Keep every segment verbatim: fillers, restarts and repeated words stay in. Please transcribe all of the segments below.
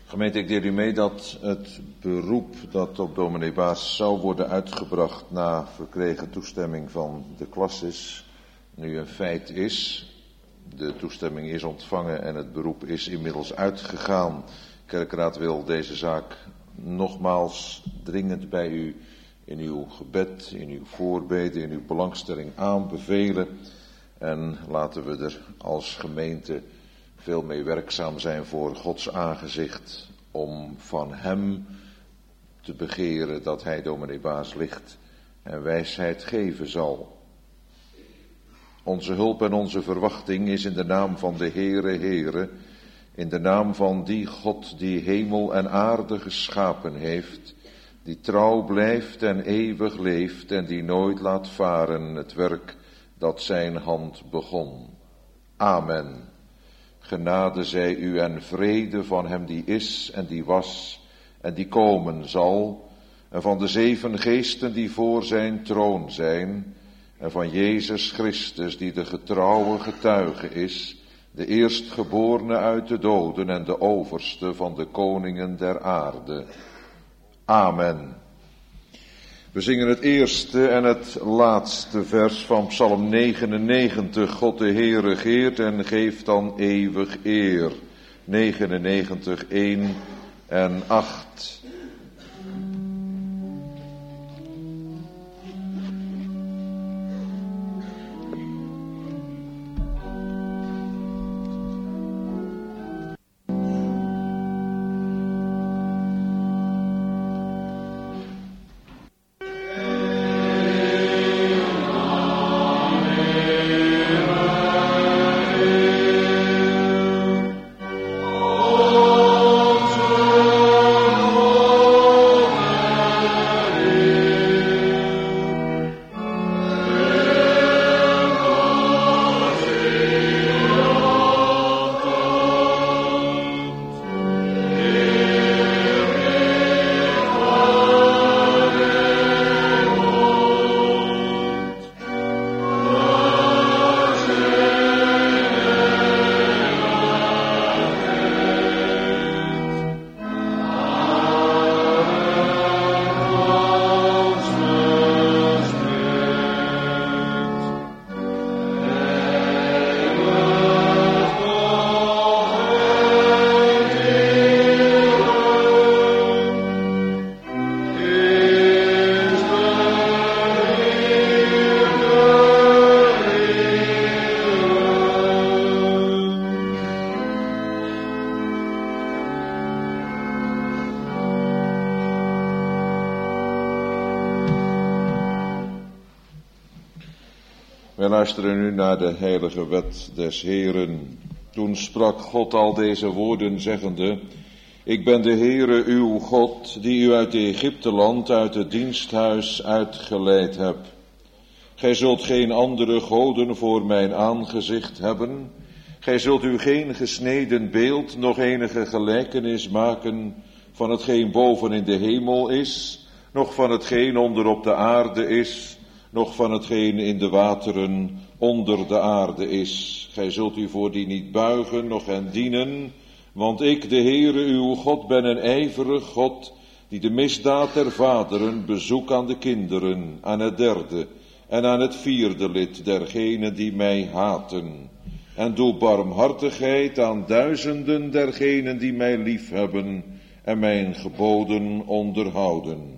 Gemeente, ik deel u mee dat het beroep dat op dominee Baas zou worden uitgebracht na verkregen toestemming van de klasses nu een feit is. De toestemming is ontvangen en het beroep is inmiddels uitgegaan. Kerkraad wil deze zaak nogmaals dringend bij u in uw gebed, in uw voorbeden, in uw belangstelling aanbevelen. En laten we er als gemeente veel mee werkzaam zijn voor Gods aangezicht, om van hem te begeren dat hij dominee Baas licht en wijsheid geven zal. Onze hulp en onze verwachting is in de naam van de Heere, Heere, in de naam van die God die hemel en aarde geschapen heeft, die trouw blijft en eeuwig leeft en die nooit laat varen het werk dat zijn hand begon. Amen. Genade zij u en vrede van hem die is en die was en die komen zal, en van de zeven geesten die voor zijn troon zijn, en van Jezus Christus die de getrouwe getuige is, de eerstgeborene uit de doden en de overste van de koningen der aarde. Amen. We zingen het eerste en het laatste vers van Psalm negenennegentig. God de Heer regeert en geeft dan eeuwig eer. negenennegentig, één en acht. Wij luisteren nu naar de heilige wet des Heeren. Toen sprak God al deze woorden zeggende: Ik ben de Heere uw God, die u uit Egypteland, uit het diensthuis uitgeleid heb. Gij zult geen andere goden voor mijn aangezicht hebben. Gij zult u geen gesneden beeld, nog enige gelijkenis maken van hetgeen boven in de hemel is, noch van hetgeen onder op de aarde is, noch van hetgeen in de wateren onder de aarde is. Gij zult u voor die niet buigen, noch hen dienen, want ik, de Heere uw God, ben een ijverig God, die de misdaad der vaderen bezoek aan de kinderen, aan het derde en aan het vierde lid dergenen die mij haten, en doe barmhartigheid aan duizenden dergenen die mij liefhebben en mijn geboden onderhouden.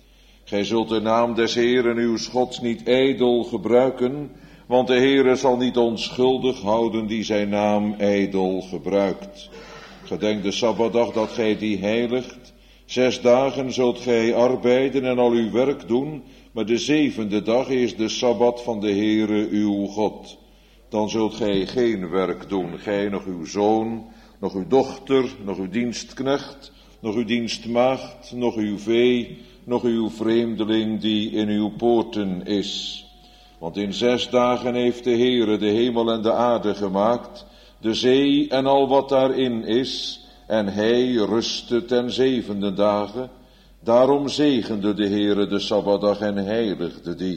Gij zult de naam des Heeren uw Gods niet ijdel gebruiken, want de Heere zal niet onschuldig houden die zijn naam ijdel gebruikt. Gedenk de Sabbatdag dat gij die heiligt. Zes dagen zult gij arbeiden en al uw werk doen, maar de zevende dag is de Sabbat van de Heere uw God. Dan zult gij geen werk doen, gij, nog uw zoon, nog uw dochter, nog uw dienstknecht, nog uw dienstmaagd, nog uw vee, nog uw vreemdeling die in uw poorten is. Want in zes dagen heeft de Heere de hemel en de aarde gemaakt, de zee en al wat daarin is, en hij rustte ten zevende dagen. Daarom zegende de Heere de Sabbatdag en heiligde die.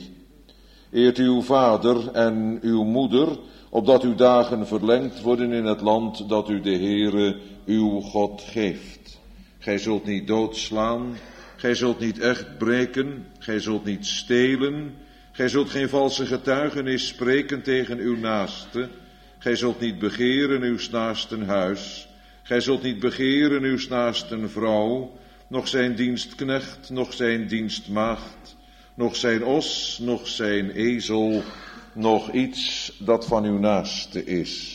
Eert uw vader en uw moeder, opdat uw dagen verlengd worden in het land dat u de Heere uw God geeft. gij zult niet doodslaan, gij zult niet echt breken, gij zult niet stelen, gij zult geen valse getuigenis spreken tegen uw naaste, gij zult niet begeren uws naasten huis, gij zult niet begeren uws naasten vrouw, nog zijn dienstknecht, nog zijn dienstmaagd, nog zijn os, nog zijn ezel, nog iets dat van uw naaste is.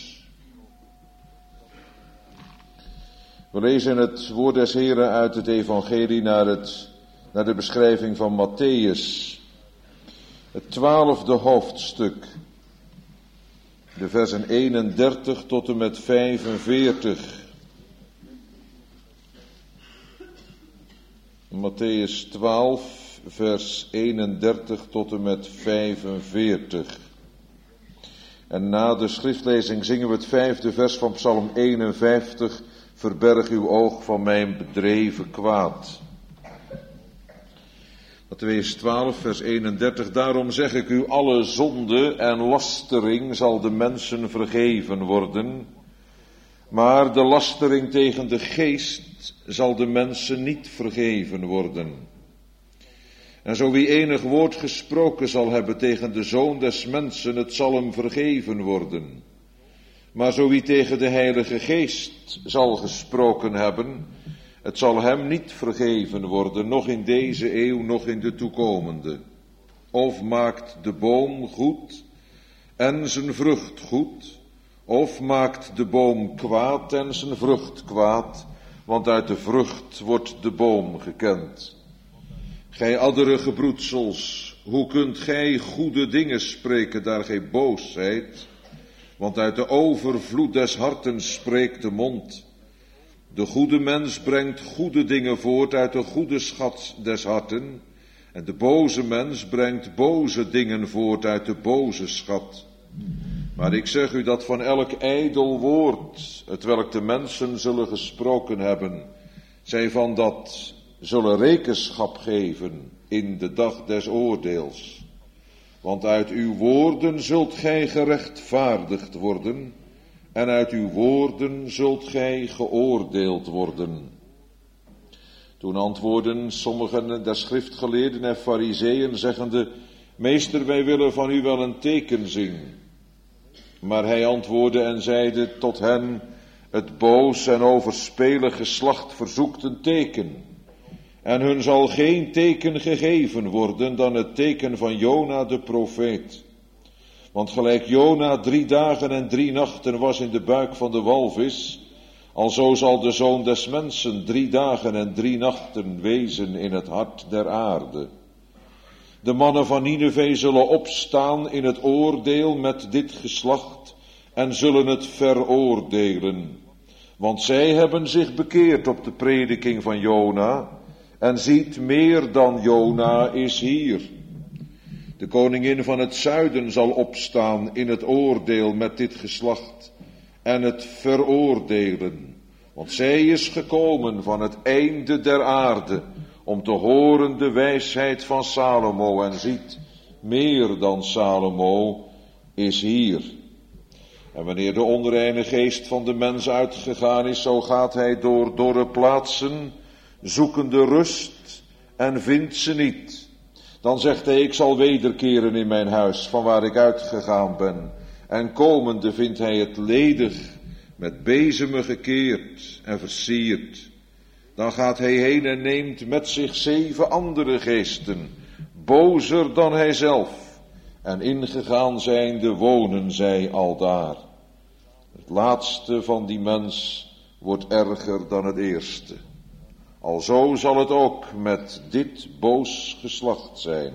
We lezen het woord des Heren uit het evangelie naar, het, naar de beschrijving van Mattheüs. Het twaalfde hoofdstuk. De versen eenendertig tot en met vijfenveertig. Mattheüs twaalf, vers eenendertig tot en met vijfenveertig. En na de schriftlezing zingen we het vijfde vers van Psalm eenenvijftig. Verberg uw oog van mijn bedreven kwaad. Mattheüs twaalf, vers eenendertig. Daarom zeg ik u, alle zonde en lastering zal de mensen vergeven worden. Maar de lastering tegen de geest zal de mensen niet vergeven worden. En zo wie enig woord gesproken zal hebben tegen de Zoon des mensen, het zal hem vergeven worden. Maar zo wie tegen de Heilige Geest zal gesproken hebben, het zal hem niet vergeven worden, nog in deze eeuw, nog in de toekomende. Of maakt de boom goed en zijn vrucht goed, of maakt de boom kwaad en zijn vrucht kwaad, want uit de vrucht wordt de boom gekend. Gij adderige broedsels, hoe kunt gij goede dingen spreken, daar gij boos zijt? Want uit de overvloed des harten spreekt de mond. De goede mens brengt goede dingen voort uit de goede schat des harten. En de boze mens brengt boze dingen voort uit de boze schat. Maar ik zeg u dat van elk ijdel woord, hetwelk de mensen zullen gesproken hebben, zij van dat zullen rekenschap geven in de dag des oordeels. Want uit uw woorden zult gij gerechtvaardigd worden, en uit uw woorden zult gij geoordeeld worden. Toen antwoordden sommigen der schriftgeleerden en farizeeën, zeggende, meester, wij willen van u wel een teken zien. Maar hij antwoordde en zeide tot hen, het boos en overspelig geslacht verzoekt een teken. En hun zal geen teken gegeven worden dan het teken van Jona de profeet. Want gelijk Jona drie dagen en drie nachten was in de buik van de walvis, alzo zal de Zoon des mensen drie dagen en drie nachten wezen in het hart der aarde. De mannen van Nineve zullen opstaan in het oordeel met dit geslacht en zullen het veroordelen. Want zij hebben zich bekeerd op de prediking van Jona, en ziet, meer dan Jona is hier. De koningin van het zuiden zal opstaan in het oordeel met dit geslacht en het veroordelen. Want zij is gekomen van het einde der aarde om te horen de wijsheid van Salomo. En ziet, meer dan Salomo is hier. En wanneer de onreine geest van de mens uitgegaan is, zo gaat hij door dorre plaatsen, zoekende rust en vindt ze niet. Dan zegt hij, ik zal wederkeren in mijn huis, van waar ik uitgegaan ben. En komende vindt hij het ledig, met bezemen gekeerd en versierd. Dan gaat hij heen en neemt met zich zeven andere geesten, bozer dan hij zelf. En ingegaan zijnde wonen zij aldaar. Het laatste van die mens wordt erger dan het eerste. Alzo zal het ook met dit boos geslacht zijn.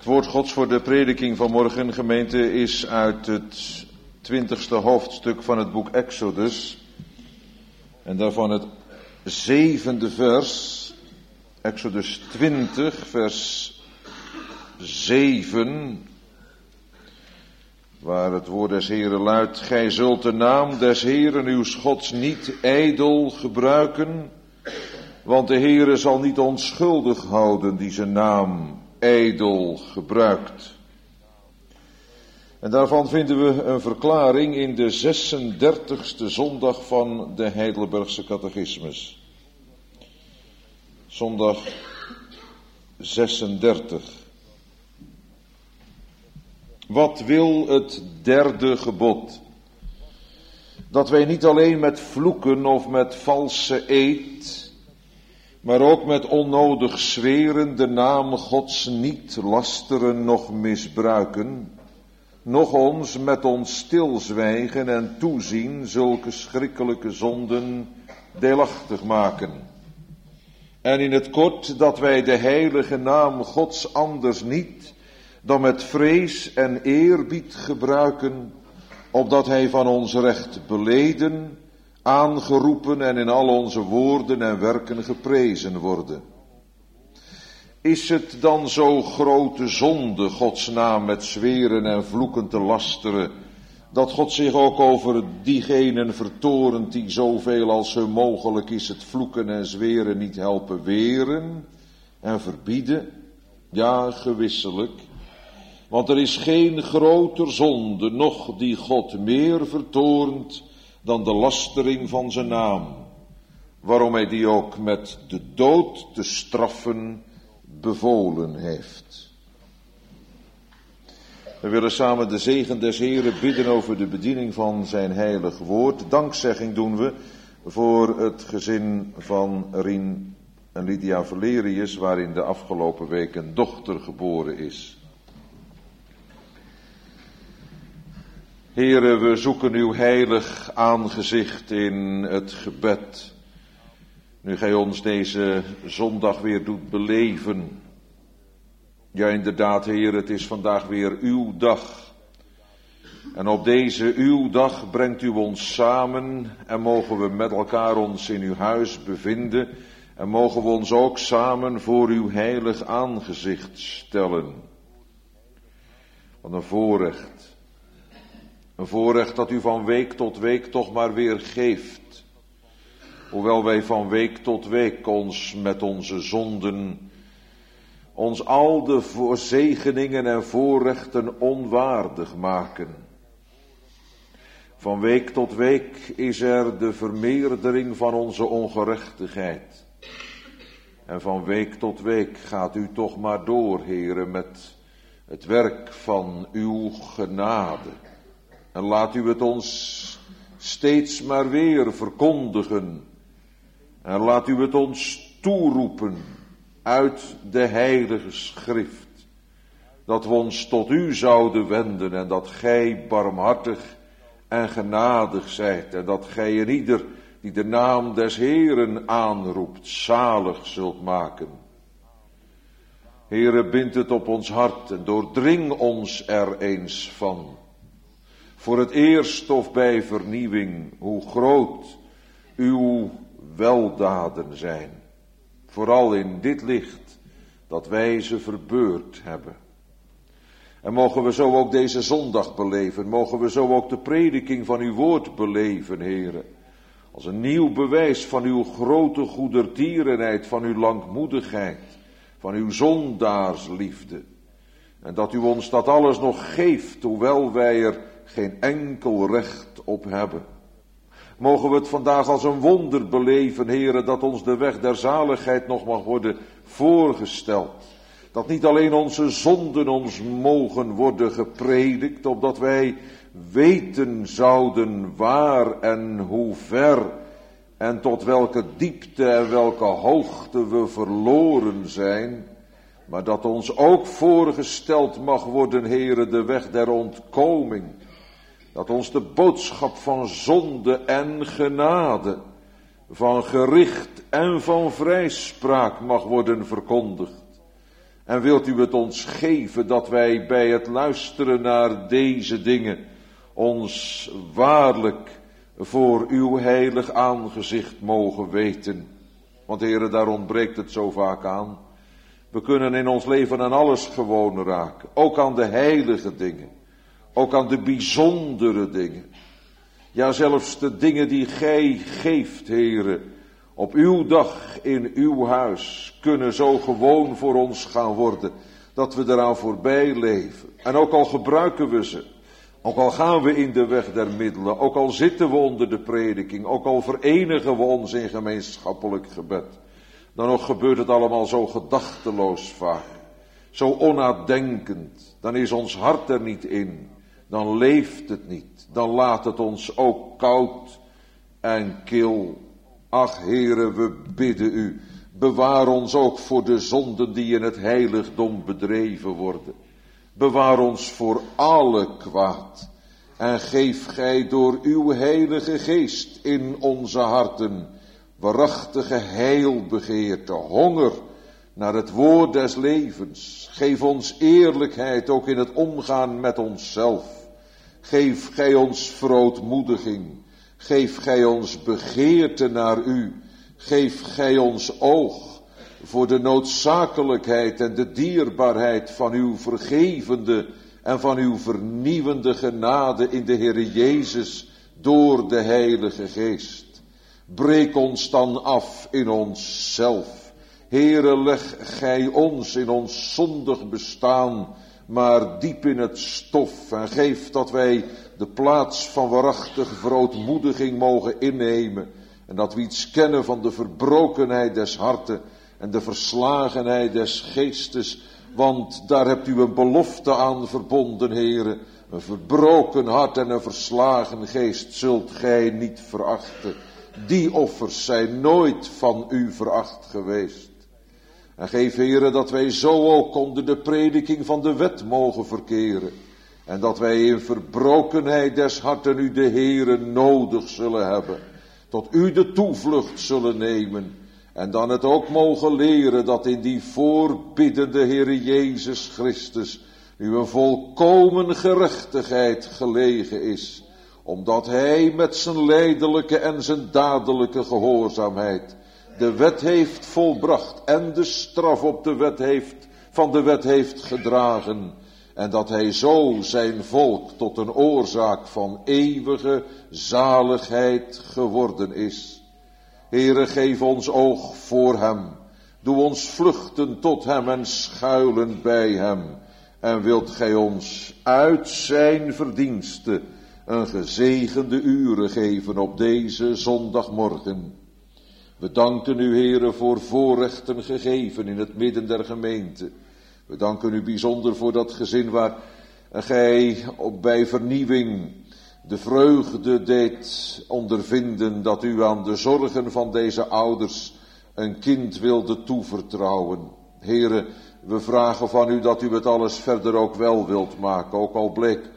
woord Gods voor de prediking van morgen, gemeente, is uit het twintigste hoofdstuk van het boek Exodus. En daarvan het zevende vers, Exodus twintig, vers zeven, waar het woord des Heren luidt: Gij zult de naam des Heren uw Gods niet ijdel gebruiken, want de Heere zal niet onschuldig houden die zijn naam ijdel gebruikt. En daarvan vinden we een verklaring in de zesendertigste zondag van de Heidelbergse catechismus. Zondag zesendertig. Wat wil het derde gebod? Dat wij niet alleen met vloeken of met valse eed, maar ook met onnodig zweren de naam Gods niet lasteren noch misbruiken, noch ons met ons stilzwijgen en toezien zulke schrikkelijke zonden deelachtig maken. En in het kort dat wij de heilige naam Gods anders niet dan met vrees en eerbied gebruiken, opdat hij van ons recht beleden, aangeroepen en in al onze woorden en werken geprezen worden. Is het dan zo grote zonde Gods naam met zweren en vloeken te lasteren, dat God zich ook over diegenen vertorent die zoveel als hun mogelijk is het vloeken en zweren niet helpen weren en verbieden? Ja, gewisselijk. Want er is geen groter zonde, noch die God meer vertoornt dan de lastering van zijn naam, waarom hij die ook met de dood te straffen bevolen heeft. We willen samen de zegen des Heren bidden over de bediening van zijn heilig woord. Dankzegging doen we voor het gezin van Rien en Lydia Valerius, waarin de afgelopen week een dochter geboren is. Heere, we zoeken uw heilig aangezicht in het gebed. Nu gij ons deze zondag weer doet beleven. Ja, inderdaad, Heer, het is vandaag weer uw dag. En op deze uw dag brengt u ons samen en mogen we met elkaar ons in uw huis bevinden. En mogen we ons ook samen voor uw heilig aangezicht stellen. Wat een voorrecht. Een voorrecht dat u van week tot week toch maar weer geeft. Hoewel wij van week tot week ons met onze zonden, ons al de zegeningen en voorrechten onwaardig maken. Van week tot week is er de vermeerdering van onze ongerechtigheid. En van week tot week gaat u toch maar door, Heere, met het werk van uw genade. En laat u het ons steeds maar weer verkondigen. En laat u het ons toeroepen uit de heilige schrift. Dat we ons tot u zouden wenden en dat gij barmhartig en genadig zijt. En dat gij en ieder die de naam des Heeren aanroept, zalig zult maken. Heere, bind het op ons hart en doordring ons er eens van. Voor het eerst of bij vernieuwing, hoe groot uw weldaden zijn. Vooral in dit licht, dat wij ze verbeurd hebben. En mogen we zo ook deze zondag beleven, mogen we zo ook de prediking van uw woord beleven, Heere. Als een nieuw bewijs van uw grote goedertierenheid, van uw langmoedigheid, van uw zondaarsliefde. En dat u ons dat alles nog geeft, hoewel wij er geen enkel recht op hebben. Mogen we het vandaag als een wonder beleven, Heere, dat ons de weg der zaligheid nog mag worden voorgesteld. Dat niet alleen onze zonden ons mogen worden gepredikt, opdat wij weten zouden waar en hoe ver en tot welke diepte en welke hoogte we verloren zijn, maar dat ons ook voorgesteld mag worden, Heere, de weg der ontkoming. Dat ons de boodschap van zonde en genade, van gericht en van vrijspraak mag worden verkondigd. En wilt u het ons geven dat wij bij het luisteren naar deze dingen ons waarlijk voor uw heilig aangezicht mogen weten. Want Heere, daar ontbreekt het zo vaak aan. We kunnen in ons leven aan alles gewoon raken. Ook aan de heilige dingen. Ook aan de bijzondere dingen. Ja, zelfs de dingen die gij geeft, Heere, op uw dag in uw huis, kunnen zo gewoon voor ons gaan worden, dat we eraan voorbij leven. En ook al gebruiken we ze, ook al gaan we in de weg der middelen, ook al zitten we onder de prediking, ook al verenigen we ons in gemeenschappelijk gebed, dan nog gebeurt het allemaal zo gedachteloos vaak, zo onnadenkend. Dan is ons hart er niet in, dan leeft het niet, dan laat het ons ook koud en kil. Ach, Heere, we bidden u, bewaar ons ook voor de zonden die in het heiligdom bedreven worden. Bewaar ons voor alle kwaad. En geef gij door uw heilige geest in onze harten waarachtige heilbegeerte, honger naar het woord des levens. Geef ons eerlijkheid ook in het omgaan met onszelf. Geef gij ons verootmoediging. Geef gij ons begeerte naar u. Geef gij ons oog voor de noodzakelijkheid en de dierbaarheid van uw vergevende en van uw vernieuwende genade in de Heere Jezus door de Heilige Geest. Breek ons dan af in onszelf. Heere, leg gij ons in ons zondig bestaan maar diep in het stof en geef dat wij de plaats van waarachtige verootmoediging mogen innemen en dat we iets kennen van de verbrokenheid des harten en de verslagenheid des geestes, want daar hebt u een belofte aan verbonden, Heere. Een verbroken hart en een verslagen geest zult gij niet verachten. Die offers zijn nooit van u veracht geweest. En geef, Heere, dat wij zo ook onder de prediking van de wet mogen verkeren. En dat wij in verbrokenheid des harten u de Heere nodig zullen hebben. Tot u de toevlucht zullen nemen. En dan het ook mogen leren dat in die voorbiddende Heere Jezus Christus u een volkomen gerechtigheid gelegen is. Omdat hij met zijn lijdelijke en zijn dadelijke gehoorzaamheid de wet heeft volbracht en de straf op de wet heeft, van de wet heeft gedragen. En dat hij zo zijn volk tot een oorzaak van eeuwige zaligheid geworden is. Heere, geef ons oog voor hem. Doe ons vluchten tot hem en schuilen bij hem. En wilt gij ons uit zijn verdienste een gezegende uren geven op deze zondagmorgen. We danken u, Heere, voor voorrechten gegeven in het midden der gemeente. We danken u bijzonder voor dat gezin waar gij op bij vernieuwing de vreugde deed ondervinden dat u aan de zorgen van deze ouders een kind wilde toevertrouwen. Heere, we vragen van u dat u het alles verder ook wel wilt maken, ook al bleek,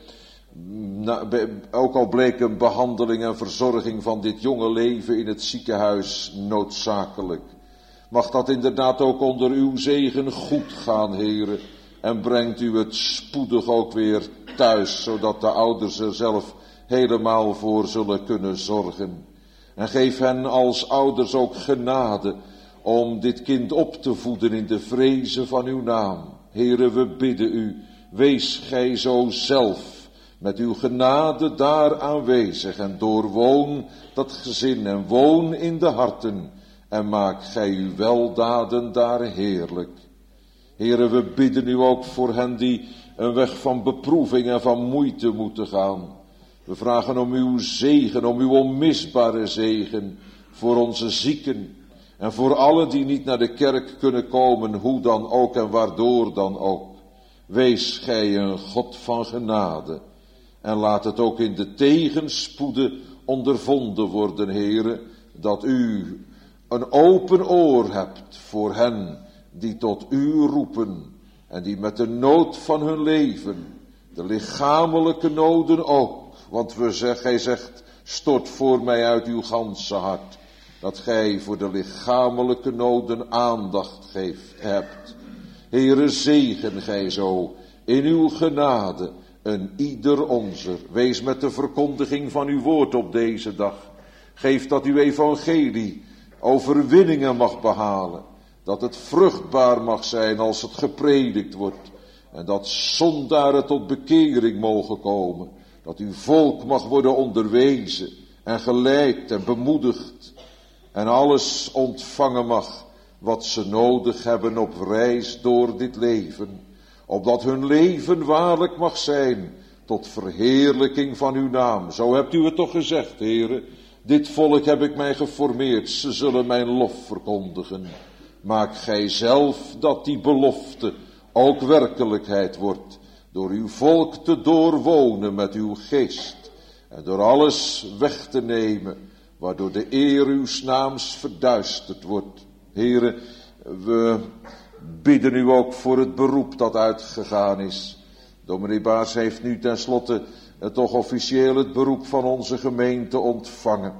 na, ook al bleek een behandeling en verzorging van dit jonge leven in het ziekenhuis noodzakelijk. Mag dat inderdaad ook onder uw zegen goed gaan, Heere, en brengt u het spoedig ook weer thuis, zodat de ouders er zelf helemaal voor zullen kunnen zorgen. En geef hen als ouders ook genade om dit kind op te voeden in de vrezen van uw naam. Heere, we bidden u, wees gij zo zelf met uw genade daar aanwezig en doorwoon dat gezin en woon in de harten en maak gij uw weldaden daar heerlijk. Heere, we bidden u ook voor hen die een weg van beproeving en van moeite moeten gaan. We vragen om uw zegen, om uw onmisbare zegen voor onze zieken en voor allen die niet naar de kerk kunnen komen, hoe dan ook en waardoor dan ook. Wees gij een God van genade en laat het ook in de tegenspoeden ondervonden worden, Heere, dat u een open oor hebt voor hen die tot u roepen en die met de nood van hun leven, de lichamelijke noden ook, want we zeg, gij zegt, stort voor mij uit uw ganse hart, dat gij voor de lichamelijke noden aandacht geeft, hebt. Heere, zegen gij zo in uw genade een ieder onzer. Wees met de verkondiging van uw woord op deze dag. Geef dat uw evangelie overwinningen mag behalen. Dat het vruchtbaar mag zijn als het gepredikt wordt. En dat zondaren tot bekering mogen komen. Dat uw volk mag worden onderwezen en geleid en bemoedigd. En alles ontvangen mag wat ze nodig hebben op reis door dit leven. Opdat hun leven waarlijk mag zijn tot verheerlijking van uw naam. Zo hebt u het toch gezegd, Heere. Dit volk heb ik mij geformeerd, ze zullen mijn lof verkondigen. Maak gij zelf dat die belofte ook werkelijkheid wordt. Door uw volk te doorwonen met uw geest. En door alles weg te nemen, waardoor de eer uws naams verduisterd wordt. Heere, we bidden u ook voor het beroep dat uitgegaan is. Dominee Baars heeft nu tenslotte het toch officieel het beroep van onze gemeente ontvangen.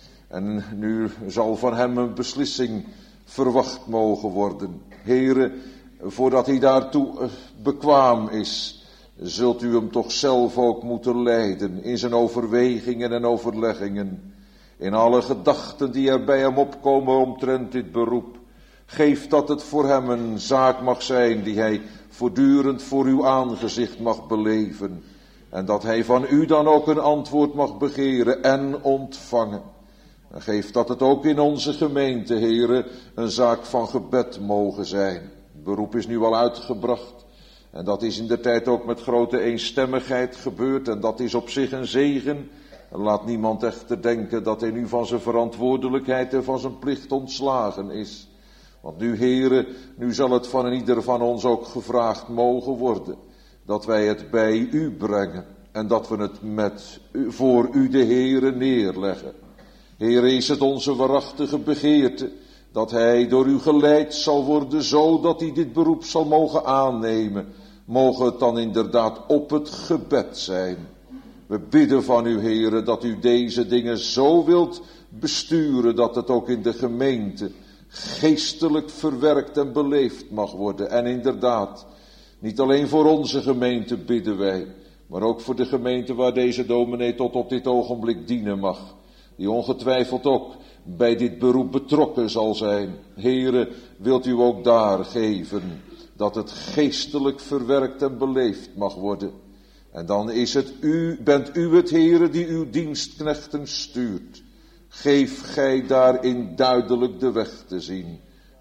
En nu zal van hem een beslissing verwacht mogen worden. Heere, voordat hij daartoe bekwaam is, zult u hem toch zelf ook moeten leiden in zijn overwegingen en overleggingen. In alle gedachten die er bij hem opkomen omtrent dit beroep. Geef dat het voor hem een zaak mag zijn die hij voortdurend voor uw aangezicht mag beleven. En dat hij van u dan ook een antwoord mag begeren en ontvangen. En geef dat het ook in onze gemeente, Heere, een zaak van gebed mogen zijn. Het beroep is nu al uitgebracht. En dat is in de tijd ook met grote eenstemmigheid gebeurd. En dat is op zich een zegen. Laat niemand echter denken dat hij nu van zijn verantwoordelijkheid en van zijn plicht ontslagen is. Want nu, Heere, nu zal het van ieder van ons ook gevraagd mogen worden. Dat wij het bij u brengen. En dat we het met u, voor u de Heere neerleggen. Heere, is het onze waarachtige begeerte dat hij door u geleid zal worden, zo dat hij dit beroep zal mogen aannemen. Mogen het dan inderdaad op het gebed zijn. We bidden van u, Heere, dat u deze dingen zo wilt besturen, dat het ook in de gemeente geestelijk verwerkt en beleefd mag worden. En inderdaad, niet alleen voor onze gemeente bidden wij, maar ook voor de gemeente waar deze dominee tot op dit ogenblik dienen mag. Die ongetwijfeld ook bij dit beroep betrokken zal zijn. Heere, wilt u ook daar geven dat het geestelijk verwerkt en beleefd mag worden. En dan is het u, bent u het, Heere, die uw dienstknechten stuurt. Geef gij daarin duidelijk de weg te zien.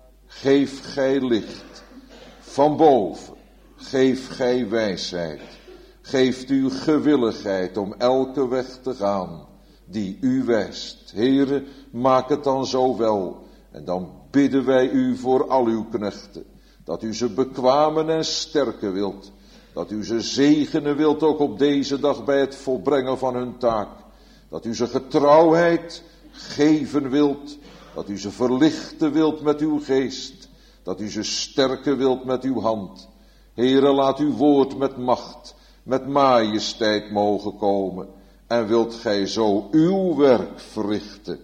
Geef gij licht van boven. Geef gij wijsheid. Geeft u gewilligheid om elke weg te gaan die u wijst. Heere, maak het dan zo wel. En dan bidden wij u voor al uw knechten. Dat u ze bekwamen en sterken wilt. Dat u ze zegenen wilt ook op deze dag bij het volbrengen van hun taak. Dat u ze getrouwheid geven wilt. Dat u ze verlichten wilt met uw geest. Dat u ze sterken wilt met uw hand. Heere, laat uw woord met macht, met majesteit mogen komen. En wilt gij zo uw werk verrichten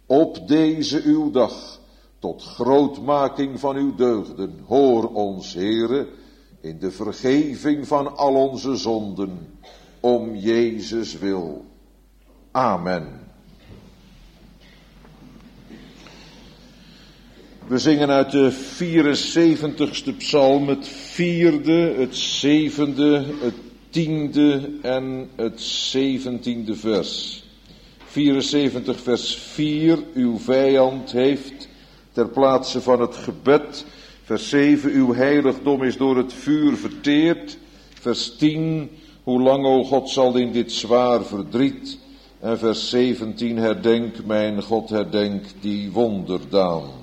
op deze uw dag, tot grootmaking van uw deugden. Hoor ons, Heere, in de vergeving van al onze zonden, om Jezus wil. Amen. We zingen uit de vierenzeventigste psalm het vierde, het zevende, het tiende en het zeventiende vers. vierenzeventig vers vier, uw vijand heeft ter plaatse van het gebed. Vers zeven, uw heiligdom is door het vuur verteerd. Vers tien, hoe lang, o God, zal in dit zwaar verdriet. En vers zeventien, herdenk, mijn God, herdenk die wonderdaan.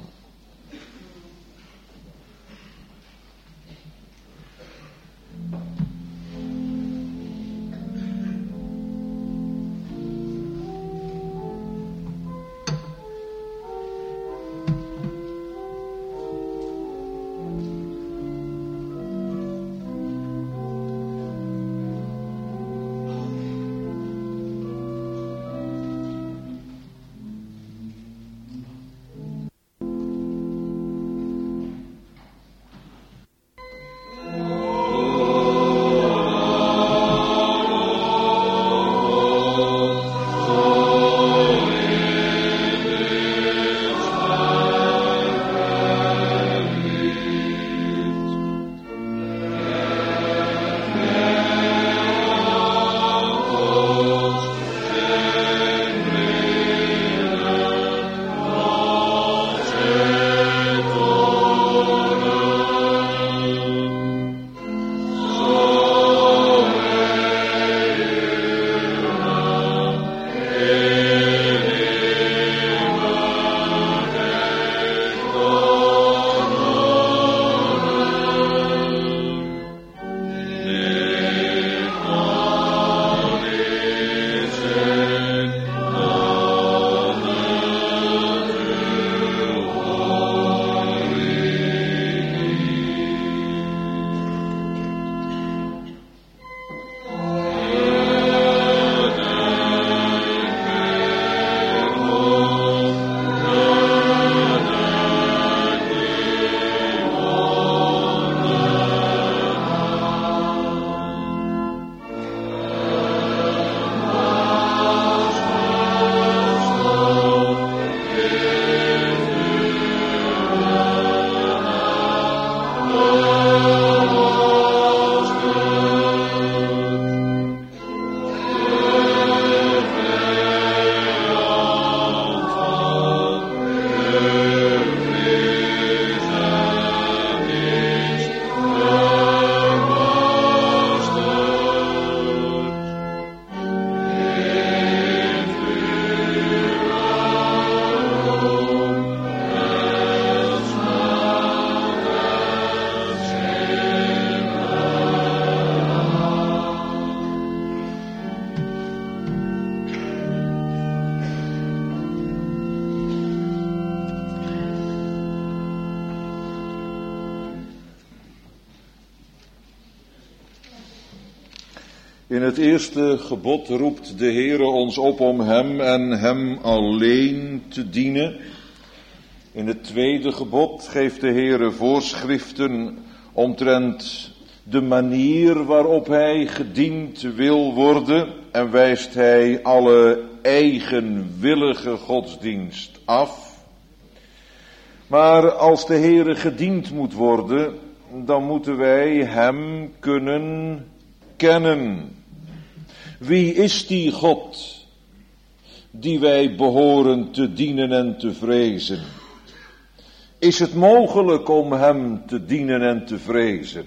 In het eerste gebod roept de Heere ons op om Hem en Hem alleen te dienen. In het tweede gebod geeft de Heere voorschriften omtrent de manier waarop Hij gediend wil worden en wijst Hij alle eigenwillige godsdienst af. Maar als de Heere gediend moet worden, dan moeten wij Hem kunnen kennen. Wie is die God die wij behoren te dienen en te vrezen? Is het mogelijk om Hem te dienen en te vrezen?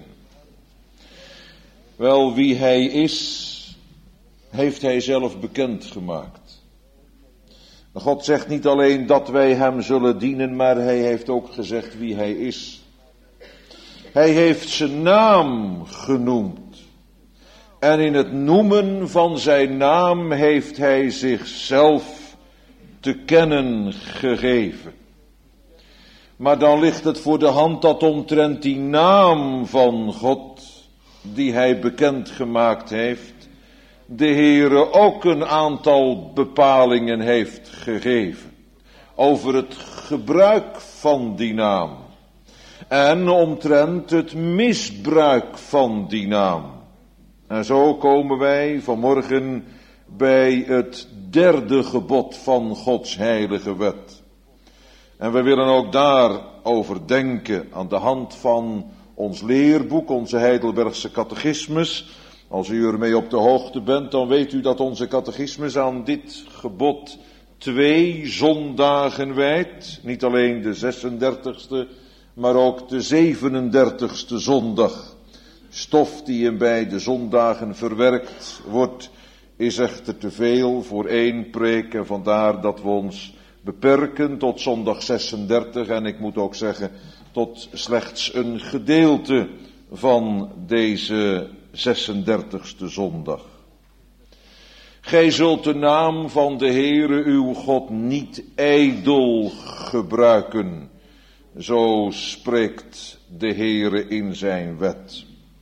Wel, wie Hij is, heeft Hij zelf bekendgemaakt. God zegt niet alleen dat wij Hem zullen dienen, maar Hij heeft ook gezegd wie Hij is. Hij heeft zijn naam genoemd. En in het noemen van zijn naam heeft Hij zichzelf te kennen gegeven. Maar dan ligt het voor de hand dat omtrent die naam van God, die Hij bekendgemaakt heeft, de Heere ook een aantal bepalingen heeft gegeven. Over het gebruik van die naam. En omtrent het misbruik van die naam. En zo komen wij vanmorgen bij het derde gebod van Gods heilige wet. En we willen ook daarover denken aan de hand van ons leerboek, onze Heidelbergse catechismus. Als u ermee op de hoogte bent, dan weet u dat onze catechismus aan dit gebod twee zondagen wijdt. Niet alleen de zesendertigste, maar ook de zevenendertigste zondag. Stof die in beide zondagen verwerkt wordt, is echter te veel voor één preek. En vandaar dat we ons beperken tot zondag zesendertig. En ik moet ook zeggen, tot slechts een gedeelte van deze zesendertigste zondag. Gij zult de naam van de Heere uw God niet ijdel gebruiken. Zo spreekt de Heere in zijn wet.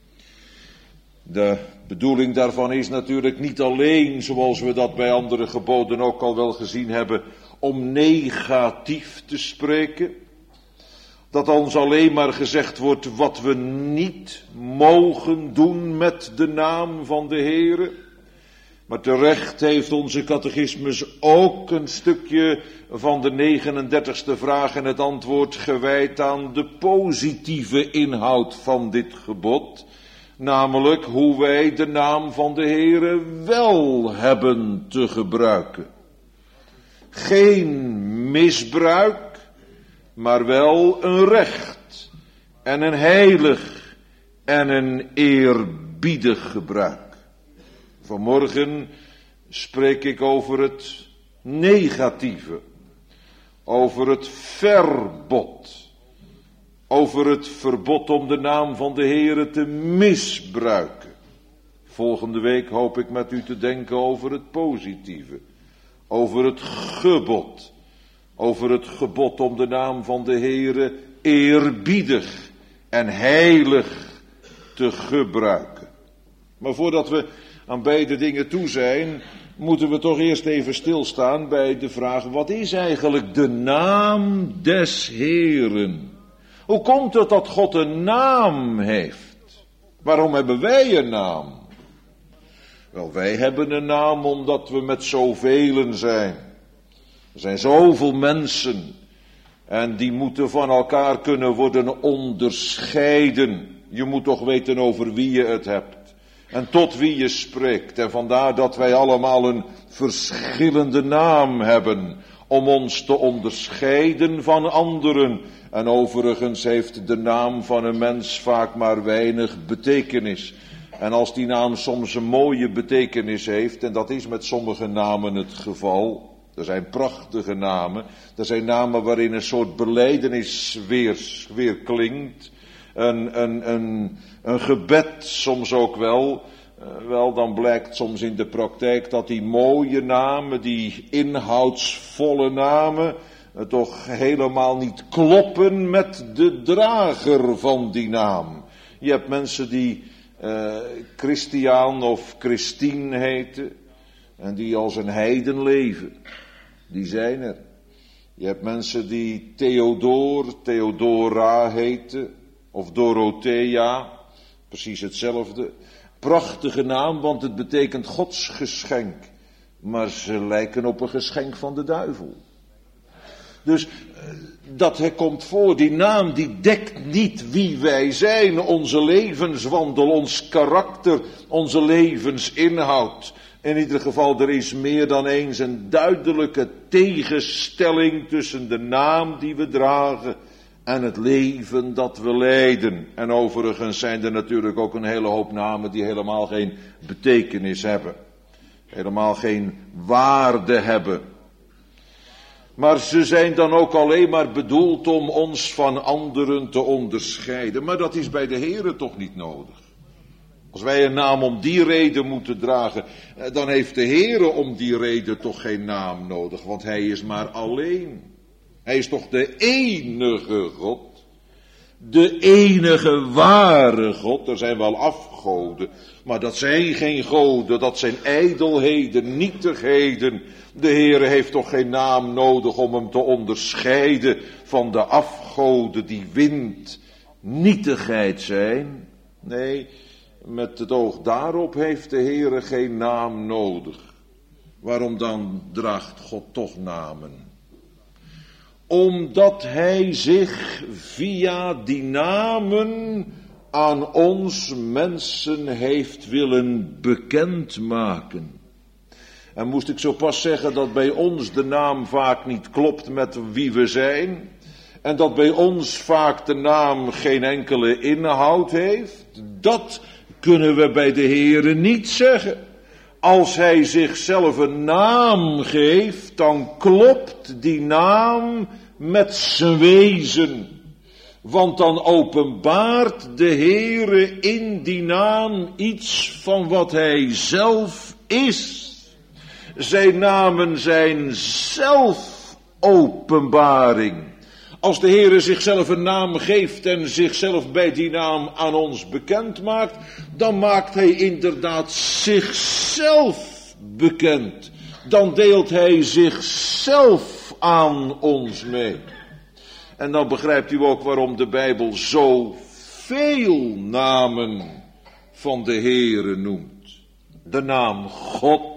De bedoeling daarvan is natuurlijk niet alleen, zoals we dat bij andere geboden ook al wel gezien hebben, om negatief te spreken. Dat ons alleen maar gezegd wordt wat we niet mogen doen met de naam van de Heere. Maar terecht heeft onze catechismus ook een stukje van de negenendertigste vraag en het antwoord gewijd aan de positieve inhoud van dit gebod. Namelijk hoe wij de naam van de Heere wel hebben te gebruiken. Geen misbruik, maar wel een recht en een heilig en een eerbiedig gebruik. Vanmorgen spreek ik over het negatieve, over het verbod. Over het verbod om de naam van de Heere te misbruiken. Volgende week hoop ik met u te denken over het positieve. Over het gebod. Over het gebod om de naam van de Heere eerbiedig en heilig te gebruiken. Maar voordat we aan beide dingen toe zijn, moeten we toch eerst even stilstaan bij de vraag: wat is eigenlijk de naam des Heeren? Hoe komt het dat God een naam heeft? Waarom hebben wij een naam? Wel, wij hebben een naam omdat we met zoveel zijn. Er zijn zoveel mensen en die moeten van elkaar kunnen worden onderscheiden. Je moet toch weten over wie je het hebt en tot wie je spreekt. En vandaar dat wij allemaal een verschillende naam hebben om ons te onderscheiden van anderen. En overigens heeft de naam van een mens vaak maar weinig betekenis. En als die naam soms een mooie betekenis heeft, en dat is met sommige namen het geval. Er zijn prachtige namen. Er zijn namen waarin een soort belijdenis weer, weer klinkt. Een, een, een, een gebed soms ook wel. Uh, wel, dan blijkt soms in de praktijk dat die mooie namen, die inhoudsvolle namen, uh, toch helemaal niet kloppen met de drager van die naam. Je hebt mensen die uh, Christian of Christine heten en die als een heiden leven. Die zijn er. Je hebt mensen die Theodor, Theodora heten of Dorothea, precies hetzelfde. Prachtige naam, want het betekent Gods geschenk. Maar ze lijken op een geschenk van de duivel. Dus dat komt voor, die naam die dekt niet wie wij zijn, onze levenswandel, ons karakter, onze levensinhoud. In ieder geval, er is meer dan eens een duidelijke tegenstelling tussen de naam die we dragen en het leven dat we leiden. En overigens zijn er natuurlijk ook een hele hoop namen die helemaal geen betekenis hebben. Helemaal geen waarde hebben. Maar ze zijn dan ook alleen maar bedoeld om ons van anderen te onderscheiden. Maar dat is bij de Heere toch niet nodig. Als wij een naam om die reden moeten dragen, dan heeft de Heere om die reden toch geen naam nodig. Want Hij is maar alleen. Hij is toch de enige God. De enige ware God. Er zijn wel afgoden, maar dat zijn geen goden. Dat zijn ijdelheden, nietigheden. De Heere heeft toch geen naam nodig om hem te onderscheiden van de afgoden die wind, nietigheid zijn. Nee, met het oog daarop heeft de Heere geen naam nodig. Waarom dan draagt God toch namen? Omdat Hij zich via die namen aan ons mensen heeft willen bekendmaken. En moest ik zo pas zeggen dat bij ons de naam vaak niet klopt met wie we zijn. En dat bij ons vaak de naam geen enkele inhoud heeft. Dat kunnen we bij de Heere niet zeggen. Als Hij zichzelf een naam geeft, dan klopt die naam met zijn wezen. Want dan openbaart de Heere in die naam iets van wat Hij zelf is. Zijn namen zijn zelf openbaring. Als de Heere zichzelf een naam geeft en zichzelf bij die naam aan ons bekend maakt, dan maakt Hij inderdaad zichzelf bekend. Dan deelt Hij zichzelf aan ons mee. En dan begrijpt u ook waarom de Bijbel zoveel namen van de Heere noemt. De naam God.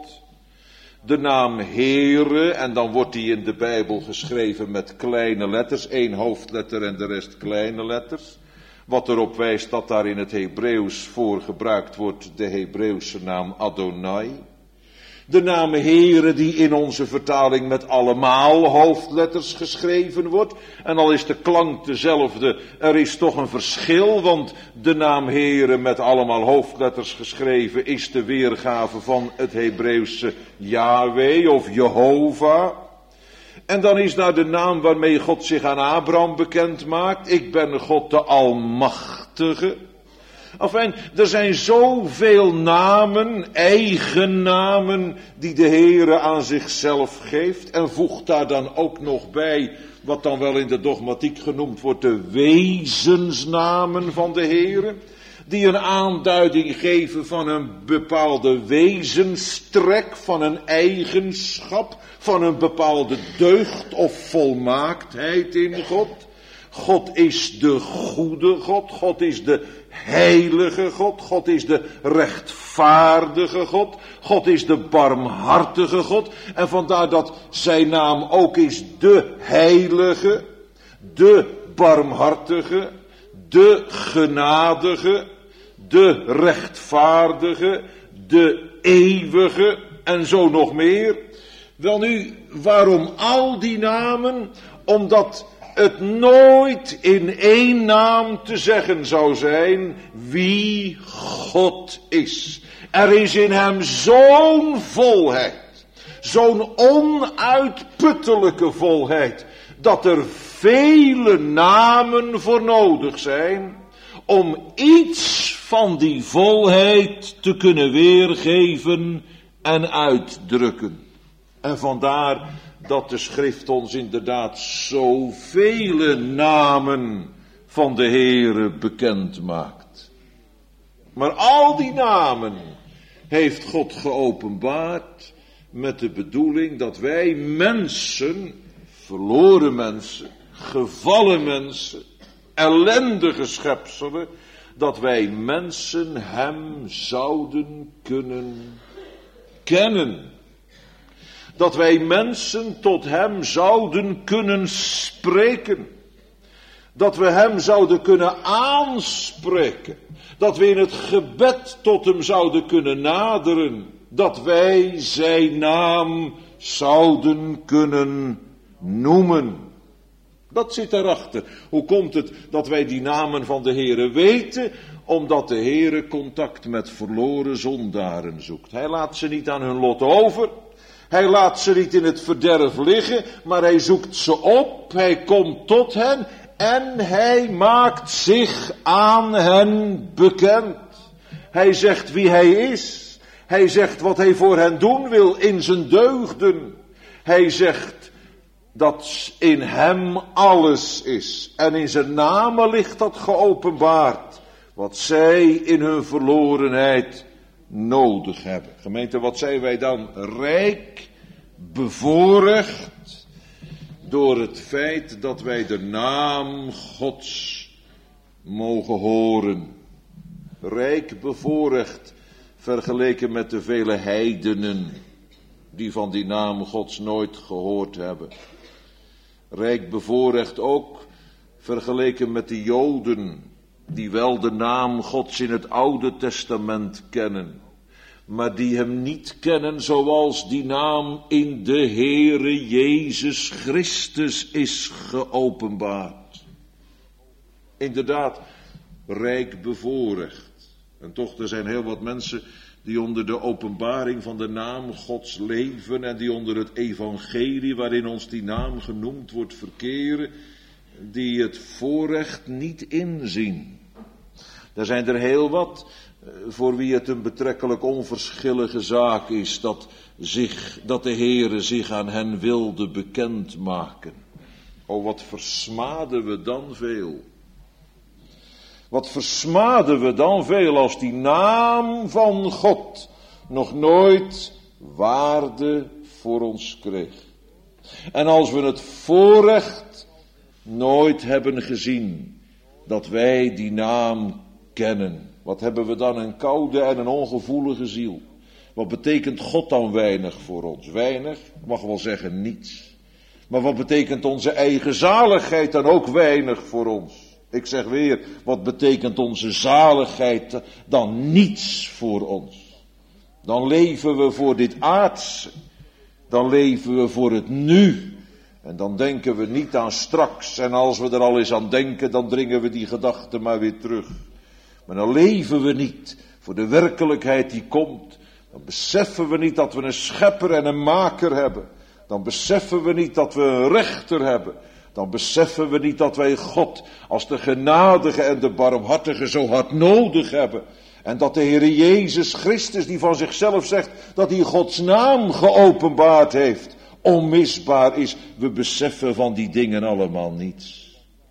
De naam Heere, en dan wordt die in de Bijbel geschreven met kleine letters, één hoofdletter en de rest kleine letters. Wat erop wijst dat daar in het Hebreeuws voor gebruikt wordt de Hebreeuwse naam Adonai. De naam Heere die in onze vertaling met allemaal hoofdletters geschreven wordt. En al is de klank dezelfde, er is toch een verschil, want de naam Heere met allemaal hoofdletters geschreven is de weergave van het Hebreeuwse Yahweh of Jehovah. En dan is daar de naam waarmee God zich aan Abraham bekend maakt. Ik ben God de Almachtige. Enfin, er zijn zoveel namen, eigen namen, die de Heere aan zichzelf geeft. En voegt daar dan ook nog bij, wat dan wel in de dogmatiek genoemd wordt, de wezensnamen van de Heere. Die een aanduiding geven van een bepaalde wezenstrek, van een eigenschap, van een bepaalde deugd of volmaaktheid in God. God is de goede God, God is de heilige God, God is de rechtvaardige God, God is de barmhartige God. En vandaar dat zijn naam ook is de heilige, de barmhartige, de genadige, de rechtvaardige, de eeuwige en zo nog meer. Welnu, waarom al die namen? Omdat het nooit in één naam te zeggen zou zijn wie God is. Er is in hem zo'n volheid, zo'n onuitputtelijke volheid, dat er vele namen voor nodig zijn om iets van die volheid te kunnen weergeven en uitdrukken. En vandaar dat de schrift ons inderdaad zoveel namen van de Heere bekend maakt. Maar al die namen heeft God geopenbaard met de bedoeling dat wij mensen, verloren mensen, gevallen mensen, ellendige schepselen, dat wij mensen hem zouden kunnen kennen. Dat wij mensen tot hem zouden kunnen spreken. Dat we hem zouden kunnen aanspreken. Dat we in het gebed tot hem zouden kunnen naderen. Dat wij zijn naam zouden kunnen noemen. Dat zit erachter. Hoe komt het dat wij die namen van de Heere weten? Omdat de Heere contact met verloren zondaren zoekt. Hij laat ze niet aan hun lot over. Hij laat ze niet in het verderf liggen, maar hij zoekt ze op. Hij komt tot hen en hij maakt zich aan hen bekend. Hij zegt wie hij is. Hij zegt wat hij voor hen doen wil in zijn deugden. Hij zegt dat in hem alles is. En in zijn namen ligt dat geopenbaard. Wat zij in hun verlorenheid nodig hebben. Gemeente, wat zijn wij dan rijk bevoorrecht door het feit dat wij de naam Gods mogen horen. Rijk bevoorrecht vergeleken met de vele heidenen die van die naam Gods nooit gehoord hebben. Rijk bevoorrecht ook vergeleken met de Joden die wel de naam Gods in het Oude Testament kennen, maar die hem niet kennen zoals die naam in de Heere Jezus Christus is geopenbaard. Inderdaad, rijk bevoorrecht. En toch, er zijn heel wat mensen die onder de openbaring van de naam Gods leven en die onder het evangelie waarin ons die naam genoemd wordt verkeren, die het voorrecht niet inzien. Er zijn er heel wat voor wie het een betrekkelijk onverschillige zaak is dat, zich, dat de Heere zich aan hen wilde bekendmaken. O, wat versmaden we dan veel. Wat versmaden we dan veel als die naam van God nog nooit waarde voor ons kreeg. En als we het voorrecht nooit hebben gezien dat wij die naam kennen. Wat hebben we dan een koude en een ongevoelige ziel. Wat betekent God dan weinig voor ons? Weinig, mag wel zeggen niets. Maar wat betekent onze eigen zaligheid dan ook weinig voor ons? Ik zeg weer, wat betekent onze zaligheid dan niets voor ons? Dan leven we voor dit aardse. Dan leven we voor het nu. En dan denken we niet aan straks. En als we er al eens aan denken, dan dringen we die gedachten maar weer terug. Maar dan leven we niet voor de werkelijkheid die komt. Dan beseffen we niet dat we een schepper en een maker hebben. Dan beseffen we niet dat we een rechter hebben. Dan beseffen we niet dat wij God als de genadige en de barmhartige zo hard nodig hebben. En dat de Heere Jezus Christus, die van zichzelf zegt dat hij Gods naam geopenbaard heeft, onmisbaar is. We beseffen van die dingen allemaal niets.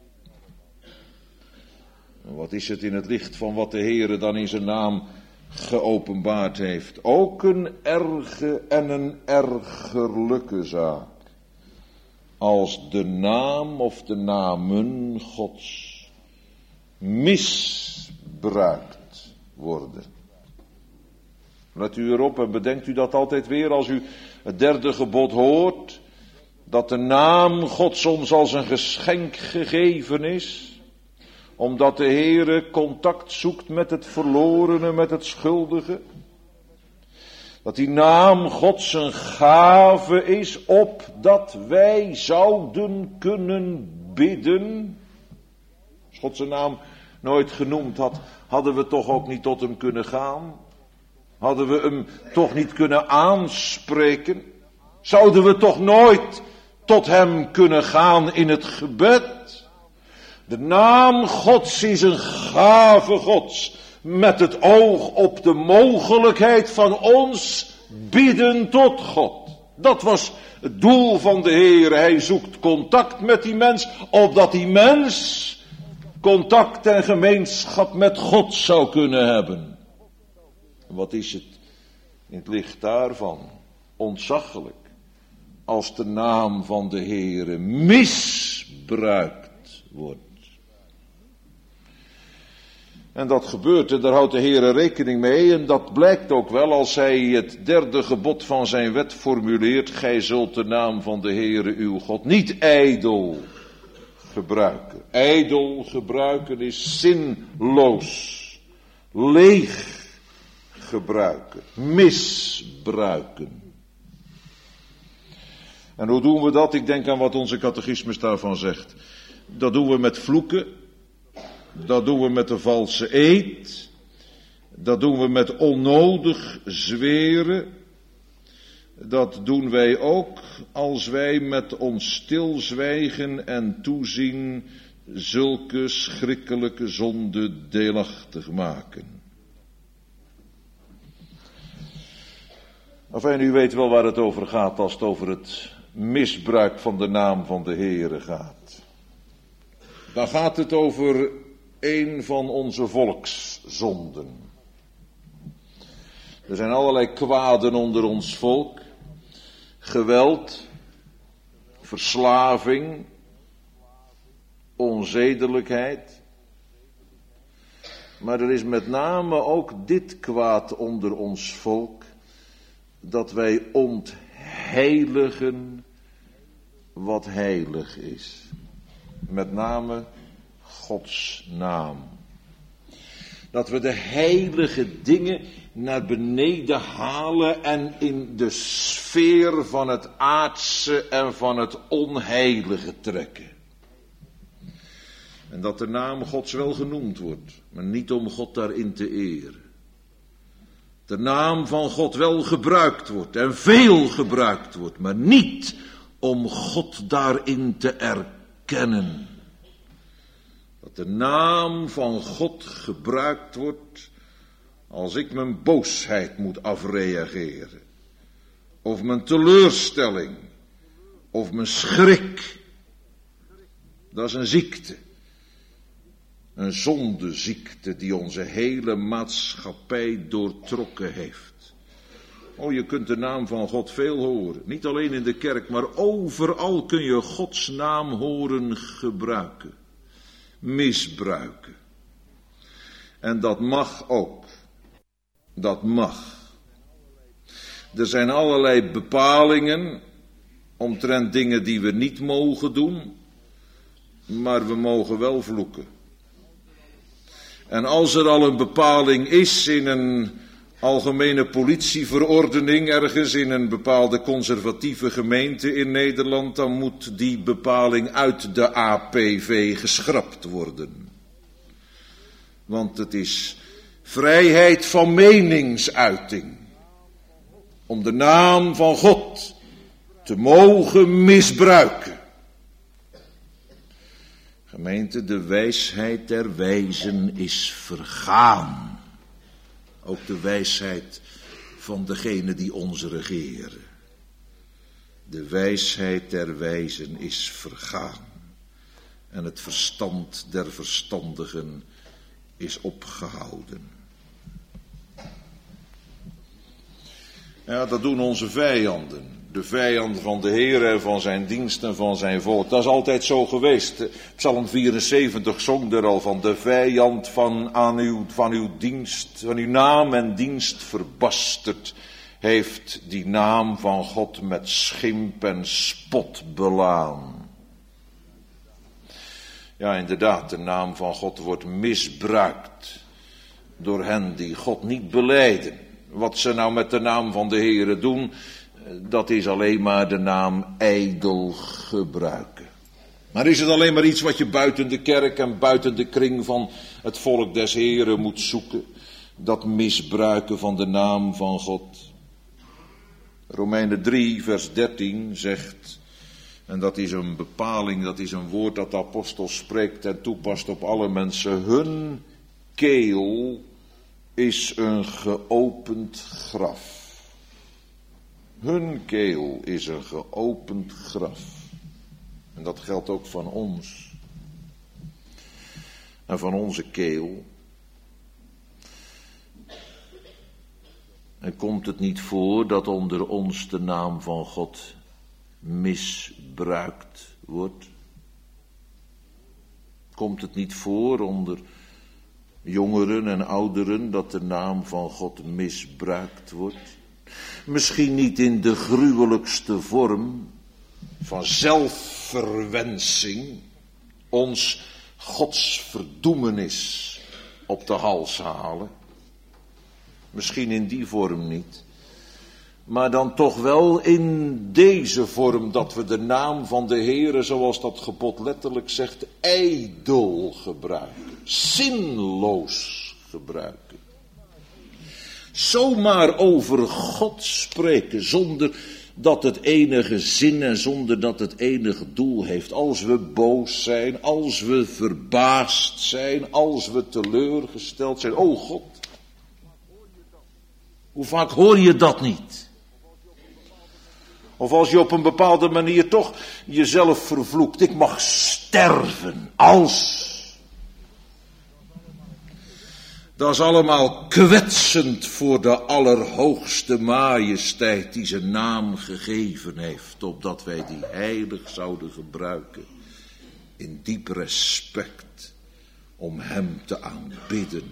Wat is het in het licht van wat de Heere dan in zijn naam geopenbaard heeft? Ook een erge en een ergerlijke zaak. Als de naam of de namen Gods misbruikt worden. Let u erop en bedenkt u dat altijd weer als u het derde gebod hoort. Dat de naam Gods ons als een geschenk gegeven is. Omdat de Heere contact zoekt met het verlorene, met het schuldige. Dat die naam Gods een gave is, opdat wij zouden kunnen bidden. Als God zijn naam nooit genoemd had, hadden we toch ook niet tot hem kunnen gaan. Hadden we hem toch niet kunnen aanspreken. Zouden we toch nooit tot hem kunnen gaan in het gebed. De naam Gods is een gave Gods, met het oog op de mogelijkheid van ons bidden tot God. Dat was het doel van de Heer. Hij zoekt contact met die mens, opdat die mens contact en gemeenschap met God zou kunnen hebben. Wat is het in het licht daarvan ontzaglijk als de naam van de Heere misbruikt wordt. En dat gebeurt en daar houdt de Heere rekening mee en dat blijkt ook wel als hij het derde gebod van zijn wet formuleert. Gij zult de naam van de Heere uw God niet ijdel gebruiken. Ijdel gebruiken is zinloos, leeg gebruiken, misbruiken. En hoe doen we dat? Ik denk aan wat onze catechismus daarvan zegt. Dat doen we met vloeken. Dat doen we met de valse eed. Dat doen we met onnodig zweren. Dat doen wij ook als wij met ons stilzwijgen en toezien zulke schrikkelijke zonden deelachtig maken. Enfin, u weet wel waar het over gaat als het over het misbruik van de naam van de Heere gaat. Dan gaat het over een van onze volkszonden. Er zijn allerlei kwaden onder ons volk. Geweld, verslaving, onzedelijkheid. Maar er is met name ook dit kwaad onder ons volk, dat wij ontheiligen wat heilig is. Met name Gods naam. Dat we de heilige dingen naar beneden halen en in de sfeer van het aardse en van het onheilige trekken. En dat de naam Gods wel genoemd wordt, maar niet om God daarin te eren. De naam van God wel gebruikt wordt en veel gebruikt wordt, maar niet om God daarin te erkennen. Dat de naam van God gebruikt wordt als ik mijn boosheid moet afreageren. Of mijn teleurstelling. Of mijn schrik. Dat is een ziekte. Een zondeziekte die onze hele maatschappij doortrokken heeft. Oh, je kunt de naam van God veel horen. Niet alleen in de kerk, maar overal kun je Gods naam horen gebruiken. Misbruiken. En dat mag ook. Dat mag. Er zijn allerlei bepalingen omtrent dingen die we niet mogen doen, maar we mogen wel vloeken. En als er al een bepaling is in een algemene politieverordening ergens in een bepaalde conservatieve gemeente in Nederland, dan moet die bepaling uit de A P V geschrapt worden. Want het is vrijheid van meningsuiting om de naam van God te mogen misbruiken. Gemeente, de wijsheid der wijzen is vergaan. Ook de wijsheid van degene die ons regeren. De wijsheid der wijzen is vergaan. En het verstand der verstandigen is opgehouden. Ja, dat doen onze vijanden. De vijanden van de Heer en van zijn dienst en van zijn volk. Dat is altijd zo geweest. Psalm vierenzeventig zong er al van. De vijand van, aan uw, van uw dienst, van uw naam en dienst verbasterd, heeft die naam van God met schimp en spot belaan. Ja, inderdaad, de naam van God wordt misbruikt door hen die God niet belijden. Wat ze nou met de naam van de Heere doen, dat is alleen maar de naam ijdel gebruiken. Maar is het alleen maar iets wat je buiten de kerk en buiten de kring van het volk des Heeren moet zoeken? Dat misbruiken van de naam van God. Romeinen drie vers dertien zegt, en dat is een bepaling, dat is een woord dat de apostel spreekt en toepast op alle mensen. Hun keel is een geopend graf. Hun keel is een geopend graf. En dat geldt ook van ons. En van onze keel. En komt het niet voor dat onder ons de naam van God misbruikt wordt? Komt het niet voor onder jongeren en ouderen dat de naam van God misbruikt wordt? Misschien niet in de gruwelijkste vorm van zelfverwensing, ons godsverdoemenis op de hals halen. Misschien in die vorm niet. Maar dan toch wel in deze vorm dat we de naam van de Heere, zoals dat gebod letterlijk zegt, ijdel gebruiken. Zinloos gebruiken. Zomaar over God spreken zonder dat het enige zin en zonder dat het enige doel heeft. Als we boos zijn, als we verbaasd zijn, als we teleurgesteld zijn. Oh God, hoe vaak hoor je dat niet? Of als je op een bepaalde manier toch jezelf vervloekt. Ik mag sterven als. Dat is allemaal kwetsend voor de allerhoogste majesteit die zijn naam gegeven heeft. Opdat wij die heilig zouden gebruiken. In diep respect om hem te aanbidden.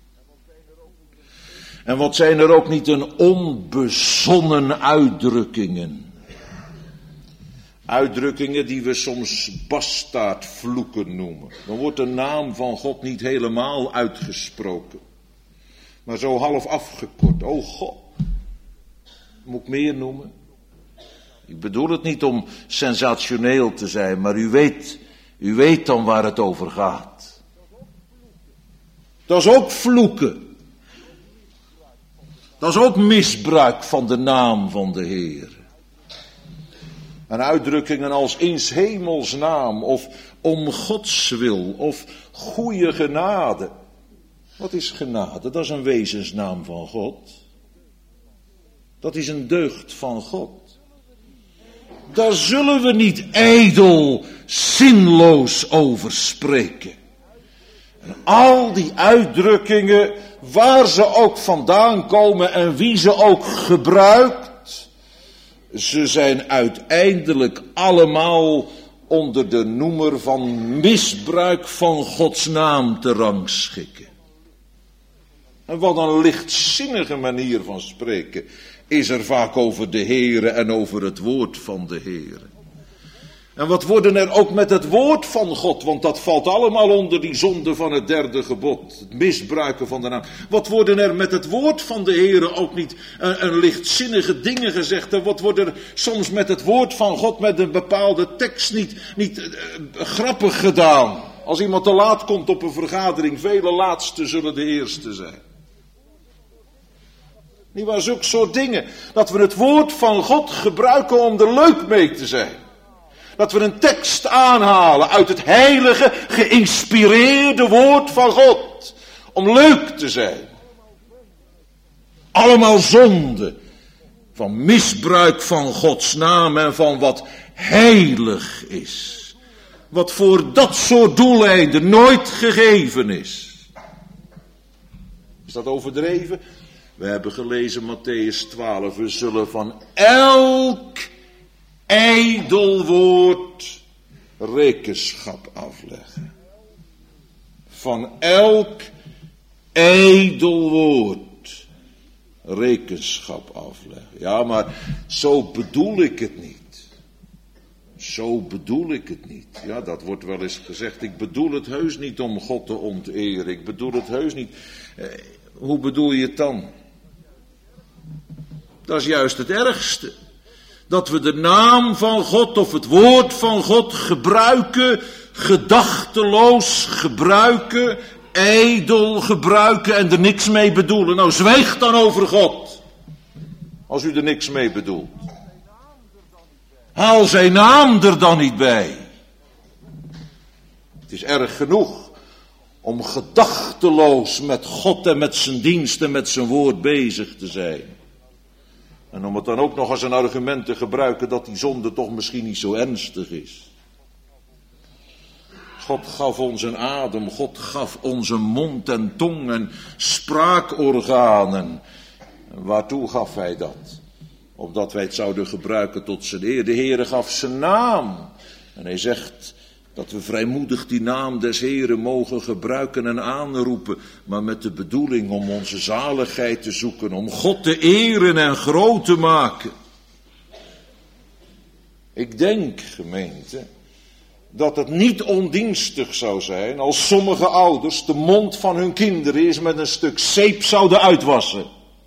En wat zijn er ook niet een onbezonnen uitdrukkingen. Uitdrukkingen die we soms bastaardvloeken noemen. Dan wordt de naam van God niet helemaal uitgesproken. Maar zo half afgekort. Oh God. Moet ik meer noemen? Ik bedoel het niet om sensationeel te zijn. Maar u weet, u weet dan waar het over gaat. Dat is ook vloeken. Dat is ook misbruik van de naam van de Heer. En uitdrukkingen als in 's hemels naam of om Gods wil of goede genade. Wat is genade? Dat is een wezensnaam van God. Dat is een deugd van God. Daar zullen we niet ijdel, zinloos over spreken. En al die uitdrukkingen, waar ze ook vandaan komen en wie ze ook gebruikt, ze zijn uiteindelijk allemaal onder de noemer van misbruik van Gods naam te rangschikken. En wat een lichtzinnige manier van spreken is er vaak over de Heere en over het woord van de Heere. En wat worden er ook met het woord van God, want dat valt allemaal onder die zonde van het derde gebod, het misbruiken van de naam. Wat worden er met het woord van de Heere ook niet een, een lichtzinnige dingen gezegd? En wat worden er soms met het woord van God, met een bepaalde tekst niet, niet uh, grappig gedaan? Als iemand te laat komt op een vergadering, vele laatste zullen de eerste zijn. Niet waar, zulke soort dingen. Dat we het woord van God gebruiken om er leuk mee te zijn. Dat we een tekst aanhalen uit het heilige, geïnspireerde woord van God. Om leuk te zijn. Allemaal zonde. Van misbruik van Gods naam en van wat heilig is. Wat voor dat soort doeleinden nooit gegeven is. Is dat overdreven? We hebben gelezen Mattheüs twaalf. We zullen van elk ijdel woord rekenschap afleggen. Van elk ijdel woord rekenschap afleggen. Ja, maar zo bedoel ik het niet. Zo bedoel ik het niet. Ja, dat wordt wel eens gezegd. Ik bedoel het heus niet om God te onteren. Ik bedoel het heus niet. Eh, hoe bedoel je het dan? Dat is juist het ergste. Dat we de naam van God of het woord van God gebruiken, gedachteloos gebruiken, ijdel gebruiken en er niks mee bedoelen. Nou, zwijg dan over God, als u er niks mee bedoelt. Haal zijn naam er dan niet bij. Het is erg genoeg om gedachteloos met God en met zijn dienst en met zijn woord bezig te zijn. En om het dan ook nog als een argument te gebruiken dat die zonde toch misschien niet zo ernstig is. God gaf ons een adem, God gaf ons een mond en tong en spraakorganen. Waartoe gaf hij dat? Opdat wij het zouden gebruiken tot zijn eer. De Heere gaf zijn naam. En hij zegt dat we vrijmoedig die naam des Heeren mogen gebruiken en aanroepen. Maar met de bedoeling om onze zaligheid te zoeken. Om God te eren en groot te maken. Ik denk, gemeente, dat het niet ondienstig zou zijn als sommige ouders de mond van hun kinderen eens met een stuk zeep zouden uitwassen.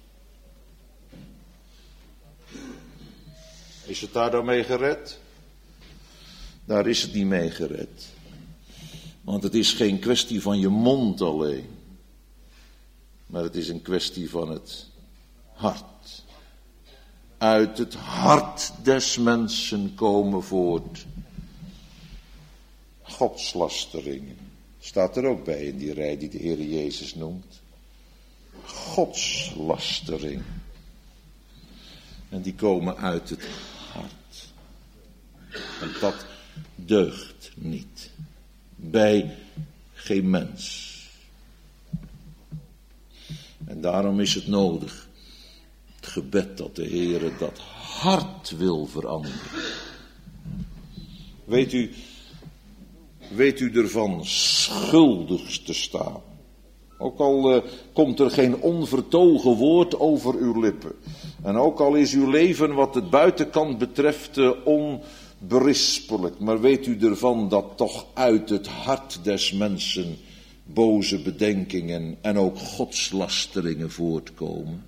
Is het daar dan mee gered? Daar is het niet mee gered. Want het is geen kwestie van je mond alleen. Maar het is een kwestie van het hart. Uit het hart des mensen komen voort godslasteringen. Staat er ook bij in die rij die de Heer Jezus noemt. Godslastering. En die komen uit het hart. En dat deugt niet. Bij geen mens. En daarom is het nodig. Het gebed dat de Heer dat hart wil veranderen. Weet u, weet u ervan schuldig te staan. Ook al uh, komt er geen onvertogen woord over uw lippen. En ook al is uw leven wat het buitenkant betreft uh, onberispelijk. Maar weet u ervan dat toch uit het hart des mensen boze bedenkingen en ook godslasteringen voortkomen.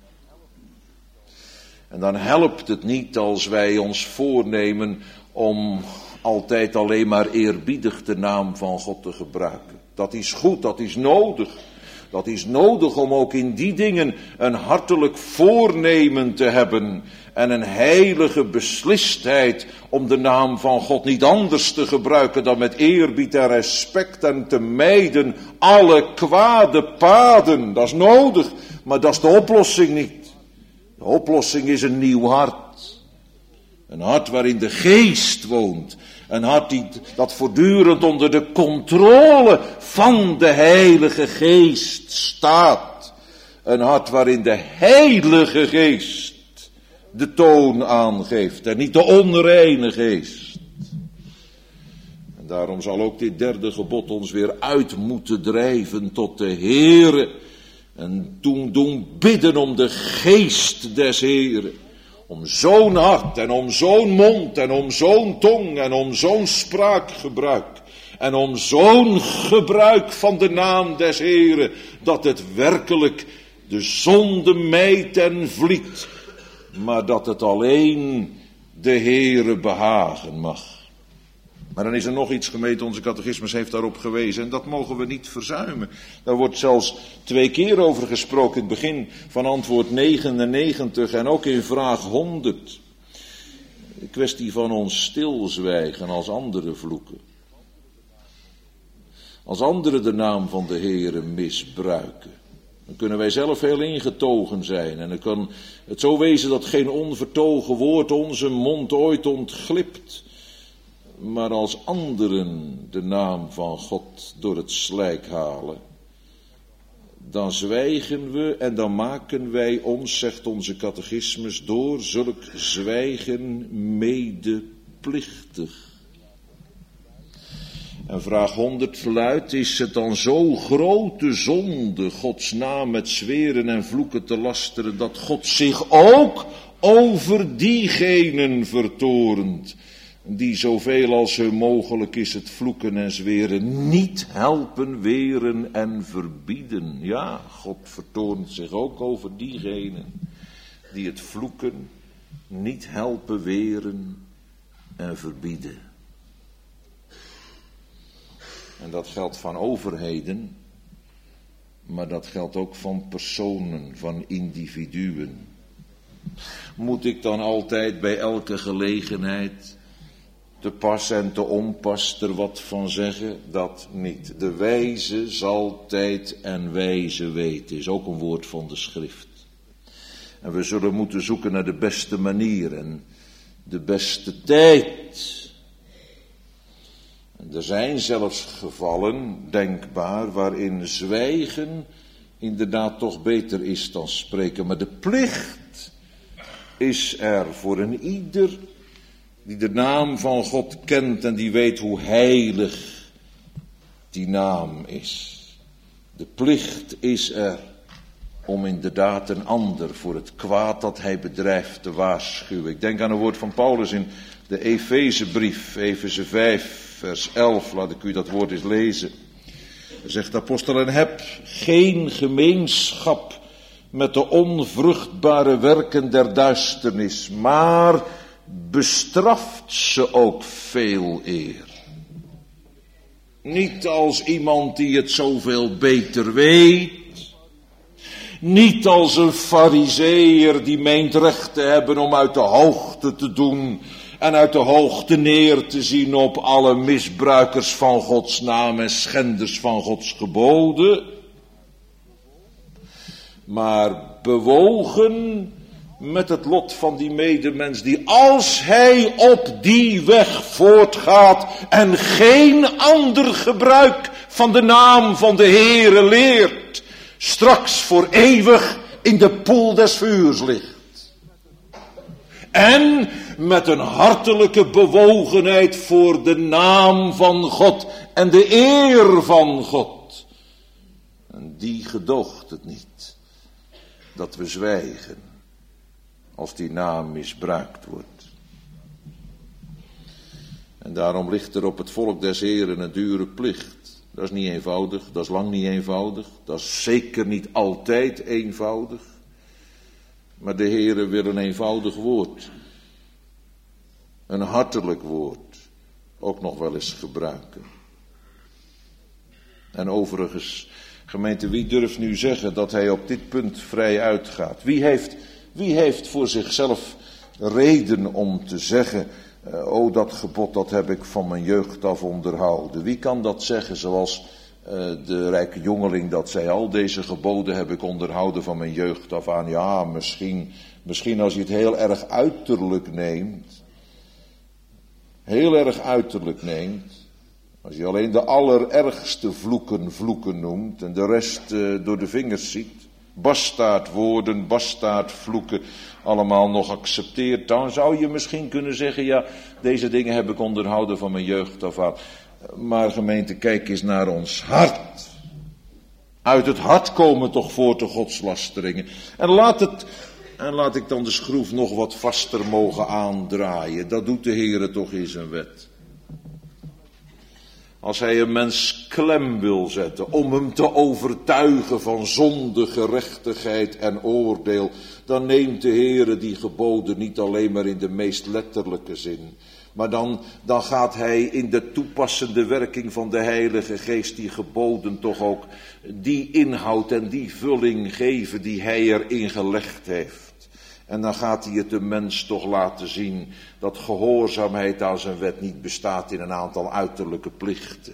En dan helpt het niet als wij ons voornemen om altijd alleen maar eerbiedig de naam van God te gebruiken. Dat is goed, dat is nodig. Dat is nodig om ook in die dingen een hartelijk voornemen te hebben. En een heilige beslistheid om de naam van God niet anders te gebruiken dan met eerbied en respect en te mijden alle kwade paden. Dat is nodig, maar dat is de oplossing niet. De oplossing is een nieuw hart. Een hart waarin de geest woont. Een hart die, dat voortdurend onder de controle van de Heilige Geest staat. Een hart waarin de Heilige Geest de toon aangeeft en niet de onreine geest. En daarom zal ook dit derde gebod ons weer uit moeten drijven tot de Heere. En toen doen bidden om de geest des Heeren. Om zo'n hart en om zo'n mond en om zo'n tong en om zo'n spraakgebruik. En om zo'n gebruik van de naam des Heeren. Dat het werkelijk de zonde mijt en vliet. Maar dat het alleen de Heere behagen mag. Maar dan is er nog iets, gemeente, onze catechismus heeft daarop gewezen. En dat mogen we niet verzuimen. Daar wordt zelfs twee keer over gesproken. In het begin van antwoord negenennegentig en ook in vraag honderd. De kwestie van ons stilzwijgen als anderen vloeken. Als anderen de naam van de Heere misbruiken. Dan kunnen wij zelf heel ingetogen zijn. En dan kan het zo wezen dat geen onvertogen woord onze mond ooit ontglipt. Maar als anderen de naam van God door het slijk halen, dan zwijgen we en dan maken wij ons, zegt onze catechismus, door zulk zwijgen medeplichtig. En vraag honderd luidt, is het dan zo grote zonde Gods naam met zweren en vloeken te lasteren, dat God zich ook over diegenen vertorent, die zoveel als hun mogelijk is het vloeken en zweren niet helpen, weren en verbieden. Ja, God vertoont zich ook over diegenen die het vloeken niet helpen, weren en verbieden. En dat geldt van overheden, maar dat geldt ook van personen, van individuen. Moet ik dan altijd bij elke gelegenheid te pas en te onpas er wat van zeggen? Dat niet. De wijze zal tijd en wijze weten, is ook een woord van de schrift. En we zullen moeten zoeken naar de beste manier en de beste tijd. En er zijn zelfs gevallen, denkbaar, waarin zwijgen inderdaad toch beter is dan spreken. Maar de plicht is er voor een ieder die de naam van God kent en die weet hoe heilig die naam is. De plicht is er om inderdaad een ander voor het kwaad dat hij bedrijft te waarschuwen. Ik denk aan een woord van Paulus in de Efezebrief, Efeze vijf, vers elf, laat ik u dat woord eens lezen. Er zegt de apostel: en heb geen gemeenschap met de onvruchtbare werken der duisternis, maar bestraft ze ook veel eer. Niet als iemand die het zoveel beter weet. Niet als een farizeeër die meent recht te hebben om uit de hoogte te doen en uit de hoogte neer te zien op alle misbruikers van Gods naam en schenders van Gods geboden. Maar bewogen met het lot van die medemens die, als hij op die weg voortgaat en geen ander gebruik van de naam van de Heere leert, straks voor eeuwig in de poel des vuurs ligt. En met een hartelijke bewogenheid voor de naam van God en de eer van God. En die gedoogt het niet dat we zwijgen als die naam misbruikt wordt. En daarom ligt er op het volk des Heeren een dure plicht. Dat is niet eenvoudig, dat is lang niet eenvoudig, dat is zeker niet altijd eenvoudig. Maar de Heere wil een eenvoudig woord, een hartelijk woord, ook nog wel eens gebruiken. En overigens, gemeente, wie durft nu zeggen dat hij op dit punt vrij uitgaat? Wie heeft, wie heeft voor zichzelf reden om te zeggen: Uh, oh, dat gebod, dat heb ik van mijn jeugd af onderhouden. Wie kan dat zeggen, zoals uh, de rijke jongeling dat zei: al deze geboden heb ik onderhouden van mijn jeugd af aan. Ja, misschien, misschien als je het heel erg uiterlijk neemt. Heel erg uiterlijk neemt. Als je alleen de allerergste vloeken vloeken noemt en de rest uh, door de vingers ziet. Bastaardwoorden, bastaardvloeken, allemaal nog accepteert, dan zou je misschien kunnen zeggen: ja, deze dingen heb ik onderhouden van mijn jeugd af aan. Maar gemeente, kijk eens naar ons hart. Uit het hart komen toch voort de godslasteringen. En laat het, en laat ik dan de schroef nog wat vaster mogen aandraaien. Dat doet de Heere toch in zijn wet. Als hij een mens klem wil zetten om hem te overtuigen van zonde, gerechtigheid en oordeel, dan neemt de Heere die geboden niet alleen maar in de meest letterlijke zin, maar dan, dan gaat hij in de toepassende werking van de Heilige Geest die geboden toch ook die inhoud en die vulling geven die hij erin gelegd heeft. En dan gaat hij het de mens toch laten zien dat gehoorzaamheid aan zijn wet niet bestaat in een aantal uiterlijke plichten.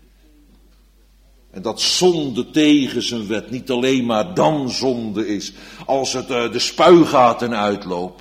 En dat zonde tegen zijn wet niet alleen maar dan zonde is als het uh, de spuigaten uitloopt.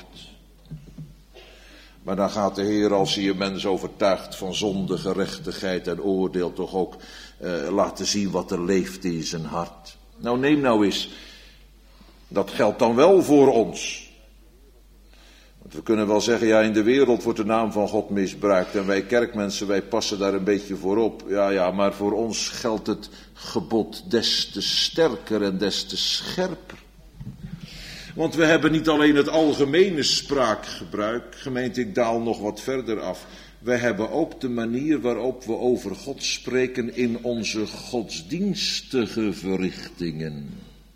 Maar dan gaat de Heer, als hij een mens overtuigt van zonde, gerechtigheid en oordeel, toch ook uh, laten zien wat er leeft in zijn hart. Nou, neem nou eens, dat geldt dan wel voor ons. We kunnen wel zeggen: ja, in de wereld wordt de naam van God misbruikt en wij kerkmensen, wij passen daar een beetje voor op. Ja, ja, maar voor ons geldt het gebod des te sterker en des te scherper. Want we hebben niet alleen het algemene spraakgebruik, gemeente, ik daal nog wat verder af. Wij hebben ook de manier waarop we over God spreken in onze godsdienstige verrichtingen.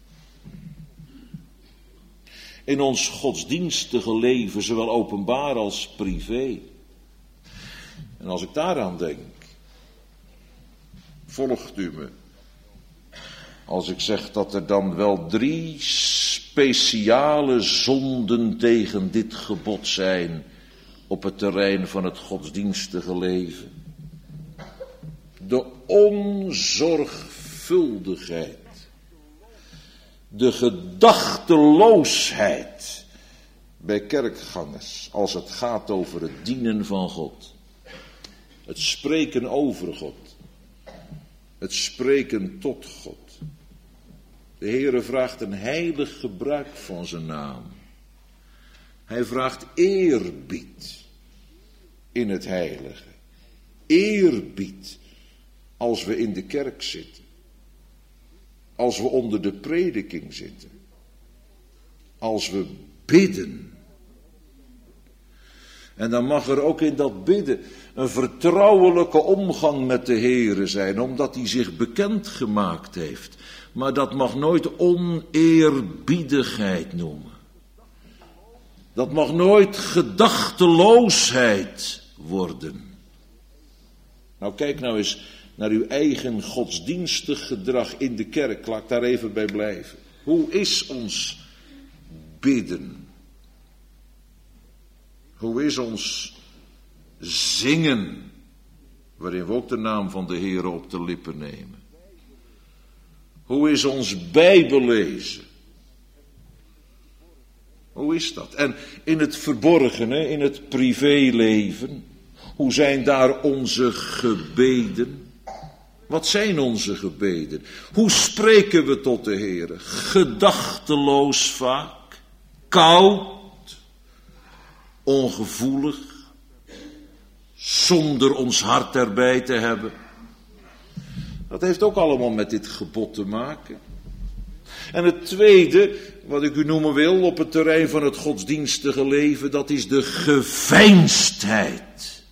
In ons godsdienstige leven, zowel openbaar als privé. En als ik daaraan denk, volgt u me, als ik zeg dat er dan wel drie speciale zonden tegen dit gebod zijn op het terrein van het godsdienstige leven. De onzorgvuldigheid. De gedachteloosheid bij kerkgangers als het gaat over het dienen van God. Het spreken over God. Het spreken tot God. De Heere vraagt een heilig gebruik van zijn naam. Hij vraagt eerbied in het heilige. Eerbied als we in de kerk zitten. Als we onder de prediking zitten. Als we bidden. En dan mag er ook in dat bidden een vertrouwelijke omgang met de Heere zijn, omdat hij zich bekend gemaakt heeft. Maar dat mag nooit oneerbiedigheid noemen. Dat mag nooit gedachteloosheid worden. Nou, kijk nou eens naar uw eigen godsdienstig gedrag in de kerk. Laat ik daar even bij blijven. Hoe is ons bidden? Hoe is ons zingen, waarin we ook de naam van de Heere op de lippen nemen? Hoe is ons Bijbellezen? Hoe is dat? En in het verborgene, in het privéleven, hoe zijn daar onze gebeden? Wat zijn onze gebeden? Hoe spreken we tot de Heere? Gedachteloos vaak, koud, ongevoelig, zonder ons hart erbij te hebben. Dat heeft ook allemaal met dit gebod te maken. En het tweede, wat ik u noemen wil op het terrein van het godsdienstige leven, dat is de geveinsdheid.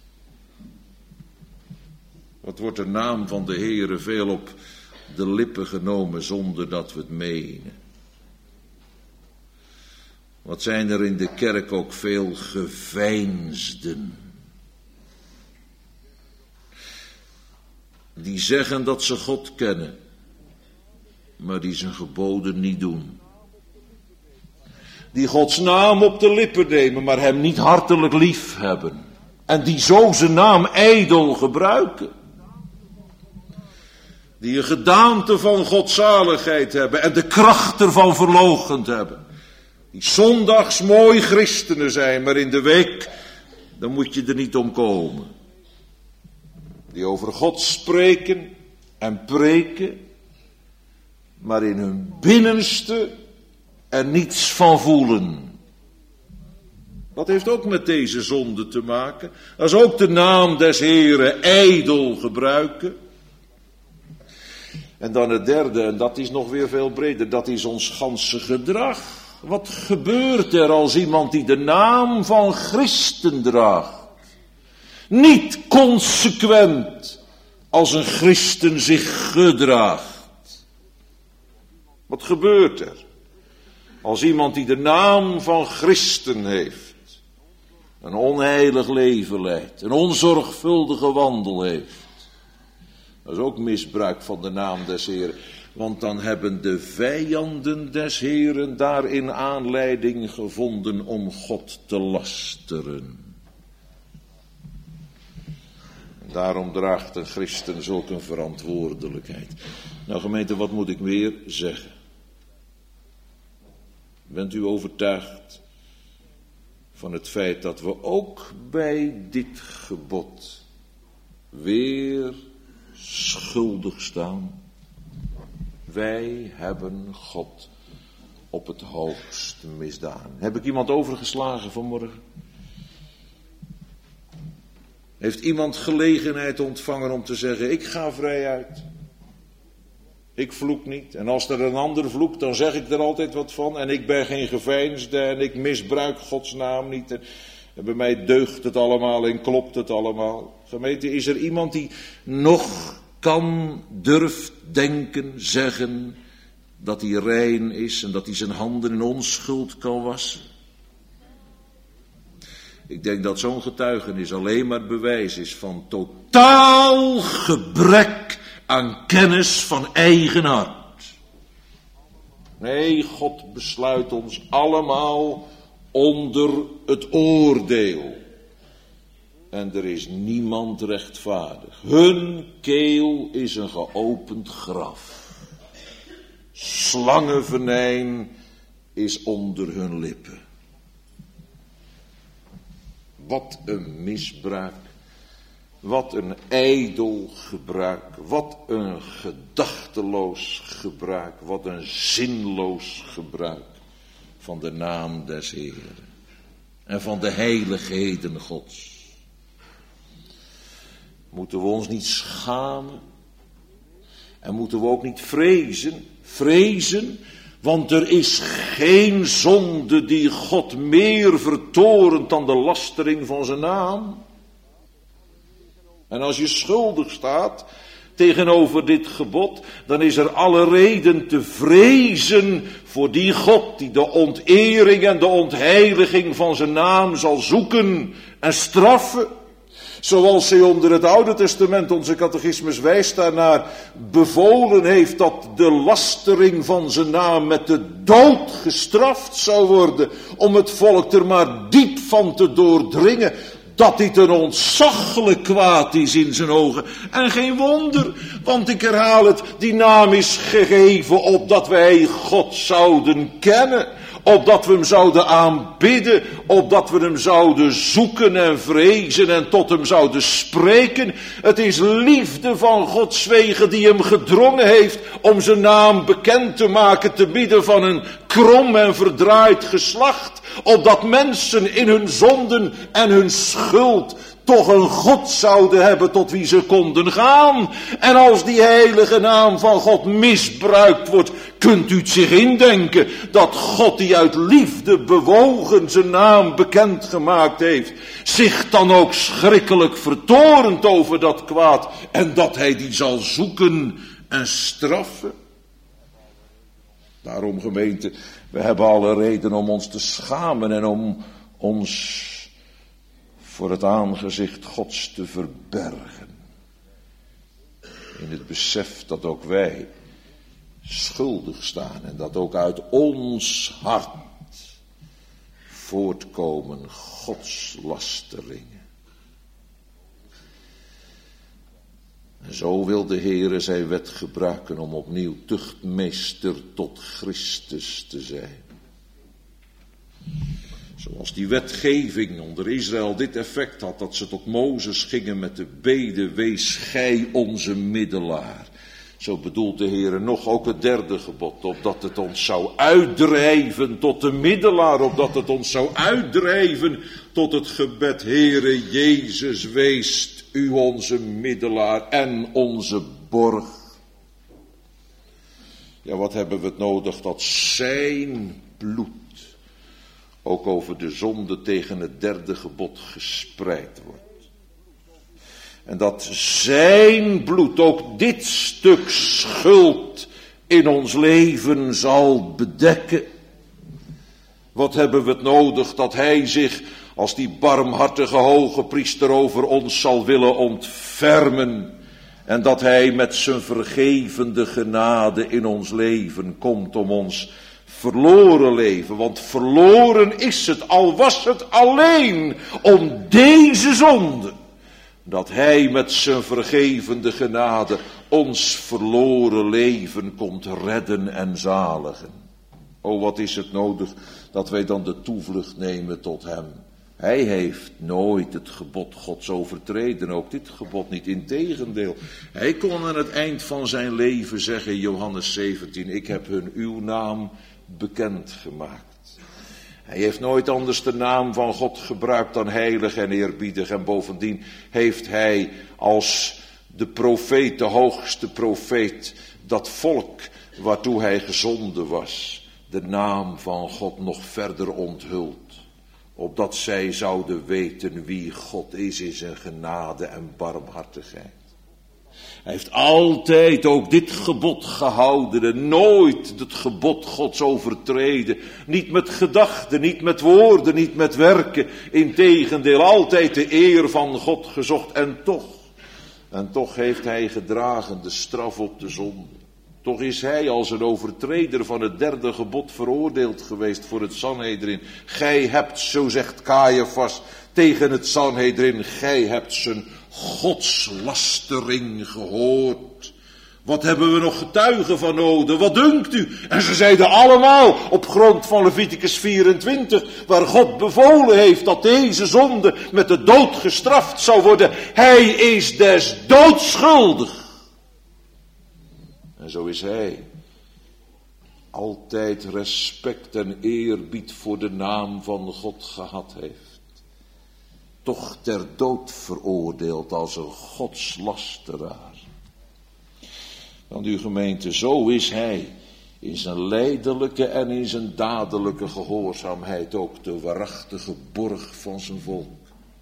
Wat wordt de naam van de Heere veel op de lippen genomen zonder dat we het menen. Wat zijn er in de kerk ook veel geveinsden. Die zeggen dat ze God kennen, maar die zijn geboden niet doen. Die Gods naam op de lippen nemen, maar hem niet hartelijk lief hebben. En die zo zijn naam ijdel gebruiken. Die een gedaante van godzaligheid hebben en de kracht ervan verloochend hebben. Die zondags mooi christenen zijn, maar in de week, dan moet je er niet om komen. Die over God spreken en preken, maar in hun binnenste er niets van voelen. Dat heeft ook met deze zonde te maken. Dat is ook de naam des Heeren ijdel gebruiken. En dan het derde, en dat is nog weer veel breder, dat is ons ganse gedrag. Wat gebeurt er als iemand die de naam van Christen draagt, niet consequent als een christen zich gedraagt? Wat gebeurt er als iemand die de naam van Christen heeft, een onheilig leven leidt, een onzorgvuldige wandel heeft? Dat is ook misbruik van de naam des Heeren. Want dan hebben de vijanden des Heeren daarin aanleiding gevonden om God te lasteren. En daarom draagt een christen zulk een verantwoordelijkheid. Nou gemeente, wat moet ik meer zeggen? Bent u overtuigd van het feit dat we ook bij dit gebod weer schuldig staan? Wij hebben God op het hoogst misdaan. Heb ik iemand overgeslagen vanmorgen? Heeft iemand gelegenheid ontvangen om te zeggen, ik ga vrij uit. Ik vloek niet. En als er een ander vloekt, dan zeg ik er altijd wat van. En ik ben geen geveinsde en ik misbruik Gods naam niet. En, en bij mij deugt het allemaal en klopt het allemaal. Gemeente, is er iemand die nog kan, durft denken, zeggen dat hij rein is en dat hij zijn handen in onschuld kan wassen? Ik denk dat zo'n getuigenis alleen maar bewijs is van totaal gebrek aan kennis van eigen hart. Nee, God besluit ons allemaal onder het oordeel. En er is niemand rechtvaardig. Hun keel is een geopend graf. Slangenvenijn is onder hun lippen. Wat een misbruik Wat een ijdel gebruik, wat een gedachteloos gebruik, wat een zinloos gebruik van de naam des Heeren en van de heiligheden Gods. Moeten we ons niet schamen en moeten we ook niet vrezen, vrezen, want er is geen zonde die God meer vertorent dan de lastering van zijn naam. En als je schuldig staat tegenover dit gebod, dan is er alle reden te vrezen voor die God die de ontering en de ontheiliging van zijn naam zal zoeken en straffen. Zoals hij onder het Oude Testament, onze catechismus wijst daarnaar, bevolen heeft dat de lastering van zijn naam met de dood gestraft zou worden, om het volk er maar diep van te doordringen, dat dit een ontzaglijk kwaad is in zijn ogen. En geen wonder, want ik herhaal het, die naam is gegeven opdat wij God zouden kennen, opdat we hem zouden aanbidden, opdat we hem zouden zoeken en vrezen en tot hem zouden spreken. Het is liefde van Gods wegen die hem gedrongen heeft om zijn naam bekend te maken te midden van een krom en verdraaid geslacht, opdat mensen in hun zonden en hun schuld toch een God zouden hebben tot wie ze konden gaan. En als die heilige naam van God misbruikt wordt, kunt u het zich indenken dat God die uit liefde bewogen zijn naam bekendgemaakt heeft, zich dan ook schrikkelijk vertorent over dat kwaad en dat hij die zal zoeken en straffen. Daarom, gemeente, we hebben alle reden om ons te schamen en om ons voor het aangezicht Gods te verbergen. In het besef dat ook wij schuldig staan en dat ook uit ons hart voortkomen godslasteringen. En zo wil de Heere zijn wet gebruiken om opnieuw tuchtmeester tot Christus te zijn. Zoals die wetgeving onder Israël dit effect had, dat ze tot Mozes gingen met de bede, wees gij onze middelaar. Zo bedoelt de Heere nog ook het derde gebod, opdat het ons zou uitdrijven tot de middelaar, opdat het ons zou uitdrijven tot het gebed, Heere Jezus, wees u onze middelaar en onze borg. Ja, wat hebben we het nodig dat zijn bloed ook over de zonde tegen het derde gebod gespreid wordt. En dat zijn bloed ook dit stuk schuld in ons leven zal bedekken. Wat hebben we het nodig dat hij zich als die barmhartige hoge priester over ons zal willen ontfermen. En dat hij met zijn vergevende genade in ons leven komt om ons verloren leven. Want verloren is het, al was het alleen om deze zonde, dat hij met zijn vergevende genade ons verloren leven komt redden en zaligen. O, wat is het nodig dat wij dan de toevlucht nemen tot hem. Hij heeft nooit het gebod Gods overtreden, ook dit gebod niet, integendeel. Hij kon aan het eind van zijn leven zeggen in Johannes zeventien, ik heb hun uw naam bekendgemaakt. Hij heeft nooit anders de naam van God gebruikt dan heilig en eerbiedig. En bovendien heeft hij als de profeet, de hoogste profeet, dat volk waartoe hij gezonden was, de naam van God nog verder onthuld. Opdat zij zouden weten wie God is in zijn genade en barmhartigheid. Hij heeft altijd ook dit gebod gehouden en nooit het gebod Gods overtreden. Niet met gedachten, niet met woorden, niet met werken. Integendeel, altijd de eer van God gezocht. En toch, en toch heeft hij gedragen de straf op de zonde. Toch is hij als een overtreder van het derde gebod veroordeeld geweest voor het Sanhedrin. Gij hebt, zo zegt Caiaphas tegen het Sanhedrin, gij hebt zijn godslastering gehoord. Wat hebben we nog getuigen van nodig? Wat dunkt u? En ze zeiden allemaal op grond van Leviticus vierentwintig, waar God bevolen heeft dat deze zonde met de dood gestraft zou worden. Hij is des doods schuldig. En zo is hij. Altijd respect en eerbied voor de naam van God gehad heeft. Toch ter dood veroordeeld als een godslasteraar. Want uw gemeente, zo is hij in zijn lijdelijke en in zijn dadelijke gehoorzaamheid ook de waarachtige borg van zijn volk.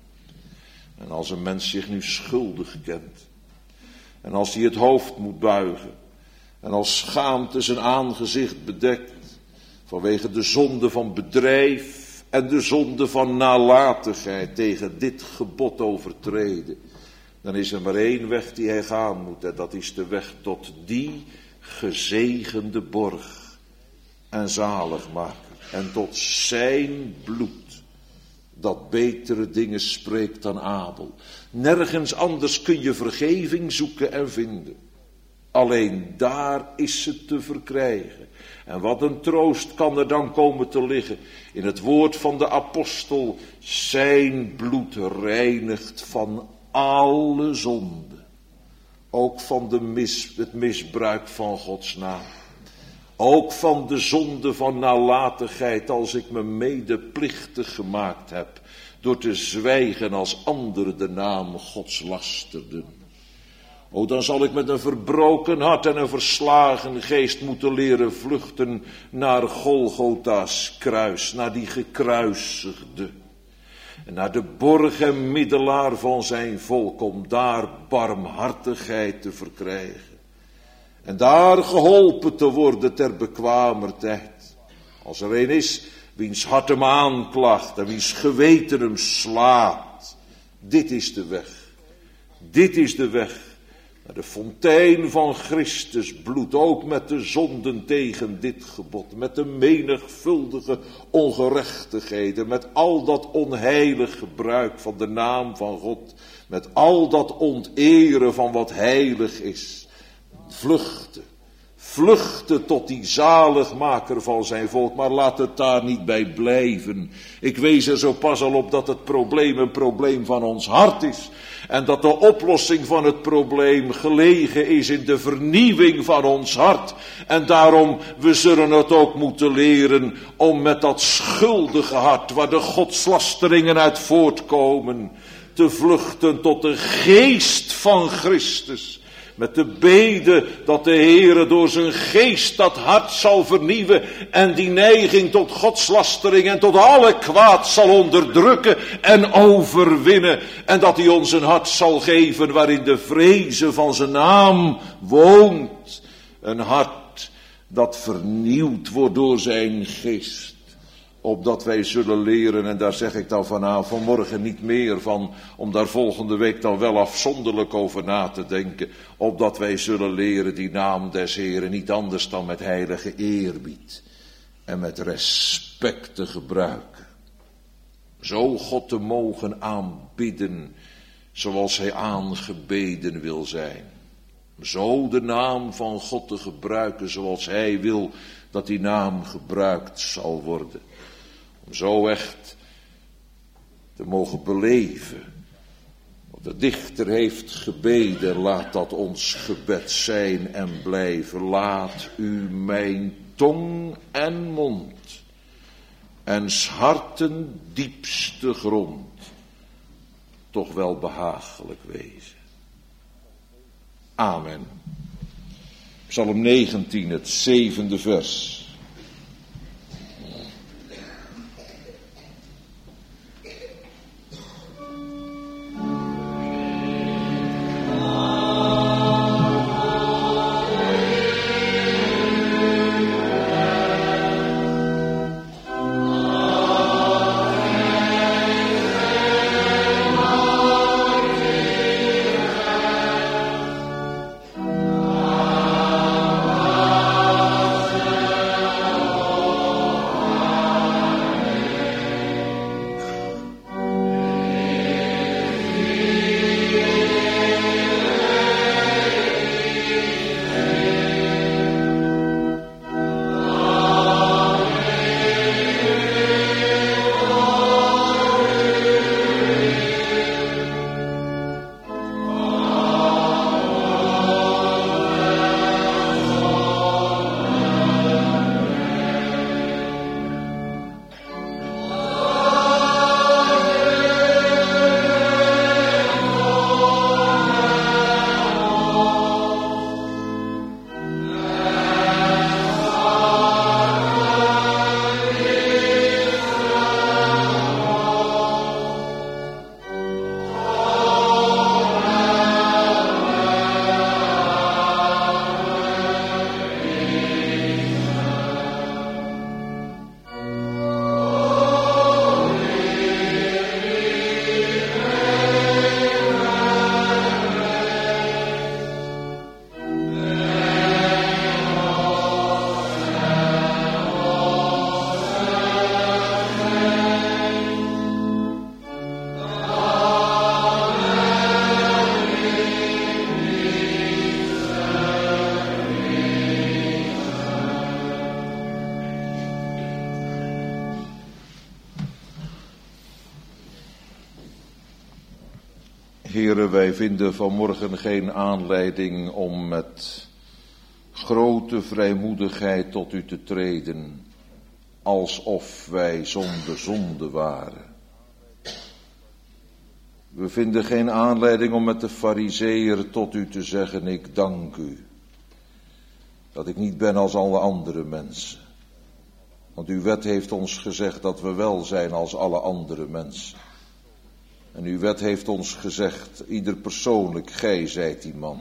En als een mens zich nu schuldig kent, en als hij het hoofd moet buigen, en als schaamte zijn aangezicht bedekt, vanwege de zonde van bedrijf en de zonde van nalatigheid tegen dit gebod overtreden, dan is er maar één weg die hij gaan moet, en dat is de weg tot die gezegende borg en zaligmaker. En tot zijn bloed, dat betere dingen spreekt dan Abel. Nergens anders kun je vergeving zoeken en vinden. Alleen daar is ze te verkrijgen. En wat een troost kan er dan komen te liggen in het woord van de apostel. Zijn bloed reinigt van alle zonde. Ook van de mis, het misbruik van Gods naam. Ook van de zonde van nalatigheid als ik me medeplichtig gemaakt heb. Door te zwijgen als anderen de naam Gods lasterden. O, dan zal ik met een verbroken hart en een verslagen geest moeten leren vluchten naar Golgotha's kruis, naar die gekruisigde. En naar de borg en middelaar van zijn volk, om daar barmhartigheid te verkrijgen. En daar geholpen te worden ter bekwamer tijd. Als er een is, wiens hart hem aanklaagt en wiens geweten hem slaat. Dit is de weg. Dit is de weg. Naar de fontein van Christus bloed, ook met de zonden tegen dit gebod, met de menigvuldige ongerechtigheden, met al dat onheilig gebruik van de naam van God, met al dat onteren van wat heilig is. Vluchten, vluchten tot die zaligmaker van zijn volk, maar laat het daar niet bij blijven. Ik wees er zo pas al op dat het probleem een probleem van ons hart is. En dat de oplossing van het probleem gelegen is in de vernieuwing van ons hart. En daarom, we zullen het ook moeten leren om met dat schuldige hart, waar de godslasteringen uit voortkomen, te vluchten tot de geest van Christus. Met de bede dat de Heere door zijn geest dat hart zal vernieuwen en die neiging tot godslastering en tot alle kwaad zal onderdrukken en overwinnen. En dat hij ons een hart zal geven waarin de vrezen van zijn naam woont. Een hart dat vernieuwd wordt door zijn geest. Opdat wij zullen leren, en daar zeg ik dan vanavond, vanmorgen niet meer van, om daar volgende week dan wel afzonderlijk over na te denken. Opdat wij zullen leren die naam des Heren niet anders dan met heilige eerbied en met respect te gebruiken. Zo God te mogen aanbidden zoals hij aangebeden wil zijn. Zo de naam van God te gebruiken zoals hij wil dat die naam gebruikt zal worden. Om zo echt te mogen beleven. Want de dichter heeft gebeden, laat dat ons gebed zijn en blijven. Laat u mijn tong en mond en 's harten diepste grond toch wel behagelijk wezen. Amen. Psalm negentien, het zevende vers. Heren, wij vinden vanmorgen geen aanleiding om met grote vrijmoedigheid tot u te treden, alsof wij zonder zonde waren. We vinden geen aanleiding om met de Farizeeër tot u te zeggen, ik dank u, dat ik niet ben als alle andere mensen. Want uw wet heeft ons gezegd dat we wel zijn als alle andere mensen. En uw wet heeft ons gezegd, ieder persoonlijk, gij zijt die man.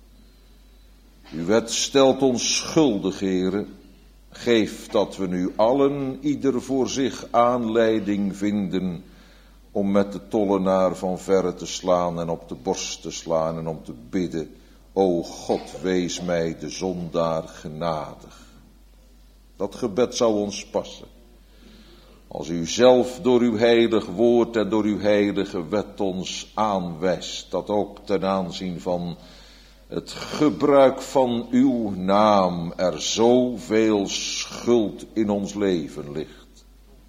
Uw wet stelt ons schuldig, heren. Geef dat we nu allen, ieder voor zich, aanleiding vinden om met de tollenaar van verre te slaan en op de borst te slaan en om te bidden. O God, wees mij de zondaar genadig. Dat gebed zou ons passen. Als u zelf door uw heilig woord en door uw heilige wet ons aanwijst, dat ook ten aanzien van het gebruik van uw naam er zoveel schuld in ons leven ligt.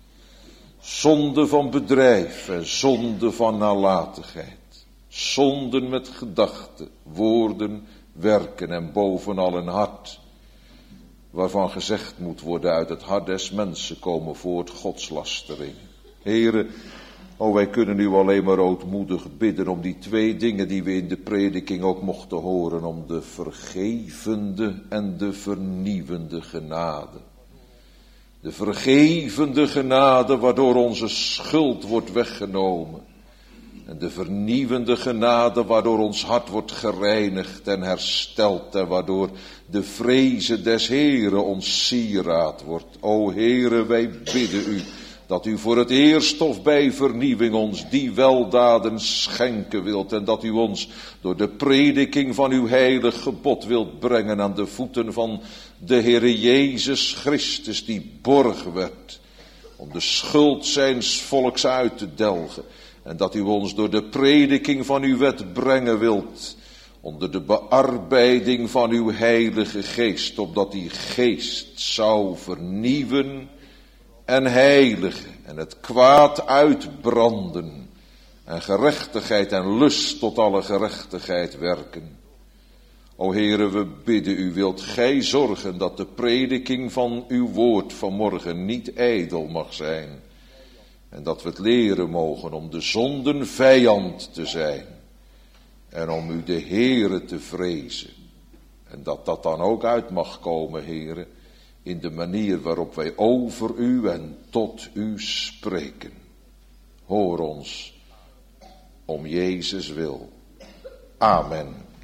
Zonde van bedrijf en zonde van nalatigheid. Zonden met gedachten, woorden, werken en bovenal een hart, waarvan gezegd moet worden, uit het hart des mensen komen voort godslastering. Heren, o wij kunnen u alleen maar ootmoedig bidden om die twee dingen die we in de prediking ook mochten horen, om de vergevende en de vernieuwende genade. De vergevende genade waardoor onze schuld wordt weggenomen. En de vernieuwende genade waardoor ons hart wordt gereinigd en hersteld en waardoor de vreze des Heren ons sieraad wordt. O Heere, wij bidden u dat u voor het eerst of bij vernieuwing ons die weldaden schenken wilt en dat u ons door de prediking van uw heilig gebod wilt brengen aan de voeten van de Heere Jezus Christus die borg werd om de schuld zijns volks uit te delgen. En dat u ons door de prediking van uw wet brengen wilt, onder de bearbeiding van uw heilige geest, opdat die geest zou vernieuwen en heiligen en het kwaad uitbranden en gerechtigheid en lust tot alle gerechtigheid werken. O Heere, we bidden u, wilt gij zorgen dat de prediking van uw woord vanmorgen niet ijdel mag zijn. En dat we het leren mogen om de zonden vijand te zijn. En om u de Heere te vrezen. En dat dat dan ook uit mag komen, Heere, in de manier waarop wij over u en tot u spreken. Hoor ons om Jezus wil. Amen.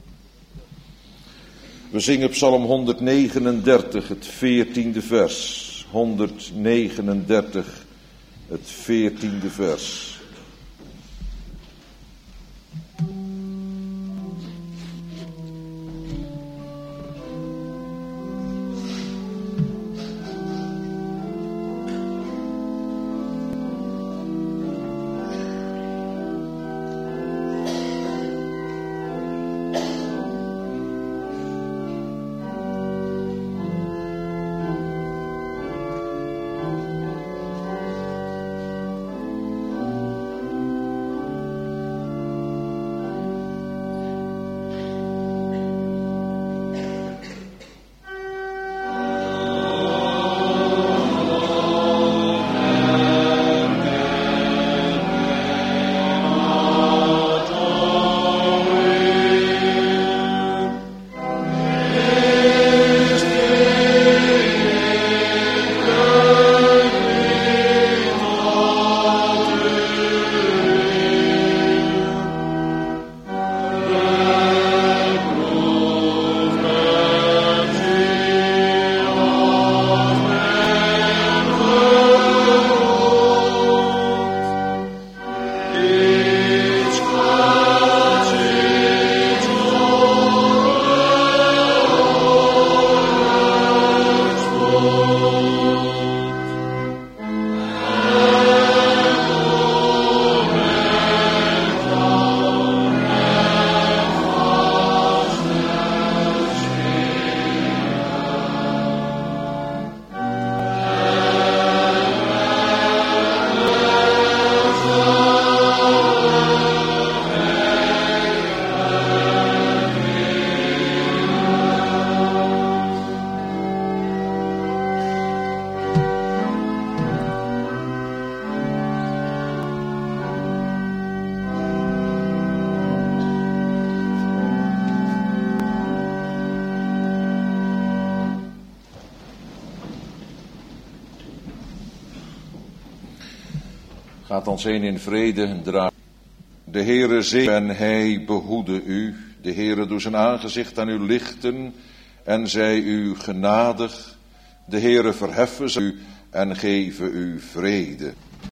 We zingen Psalm honderdnegenendertig, het veertiende vers. honderdnegenendertig. Het veertiende vers. Gaat ons heen in vrede en draag. De Heere zegen en hij behoede u. De Heere doet zijn aangezicht aan u lichten en zij u genadig. De Heere verheffen u en geven u vrede.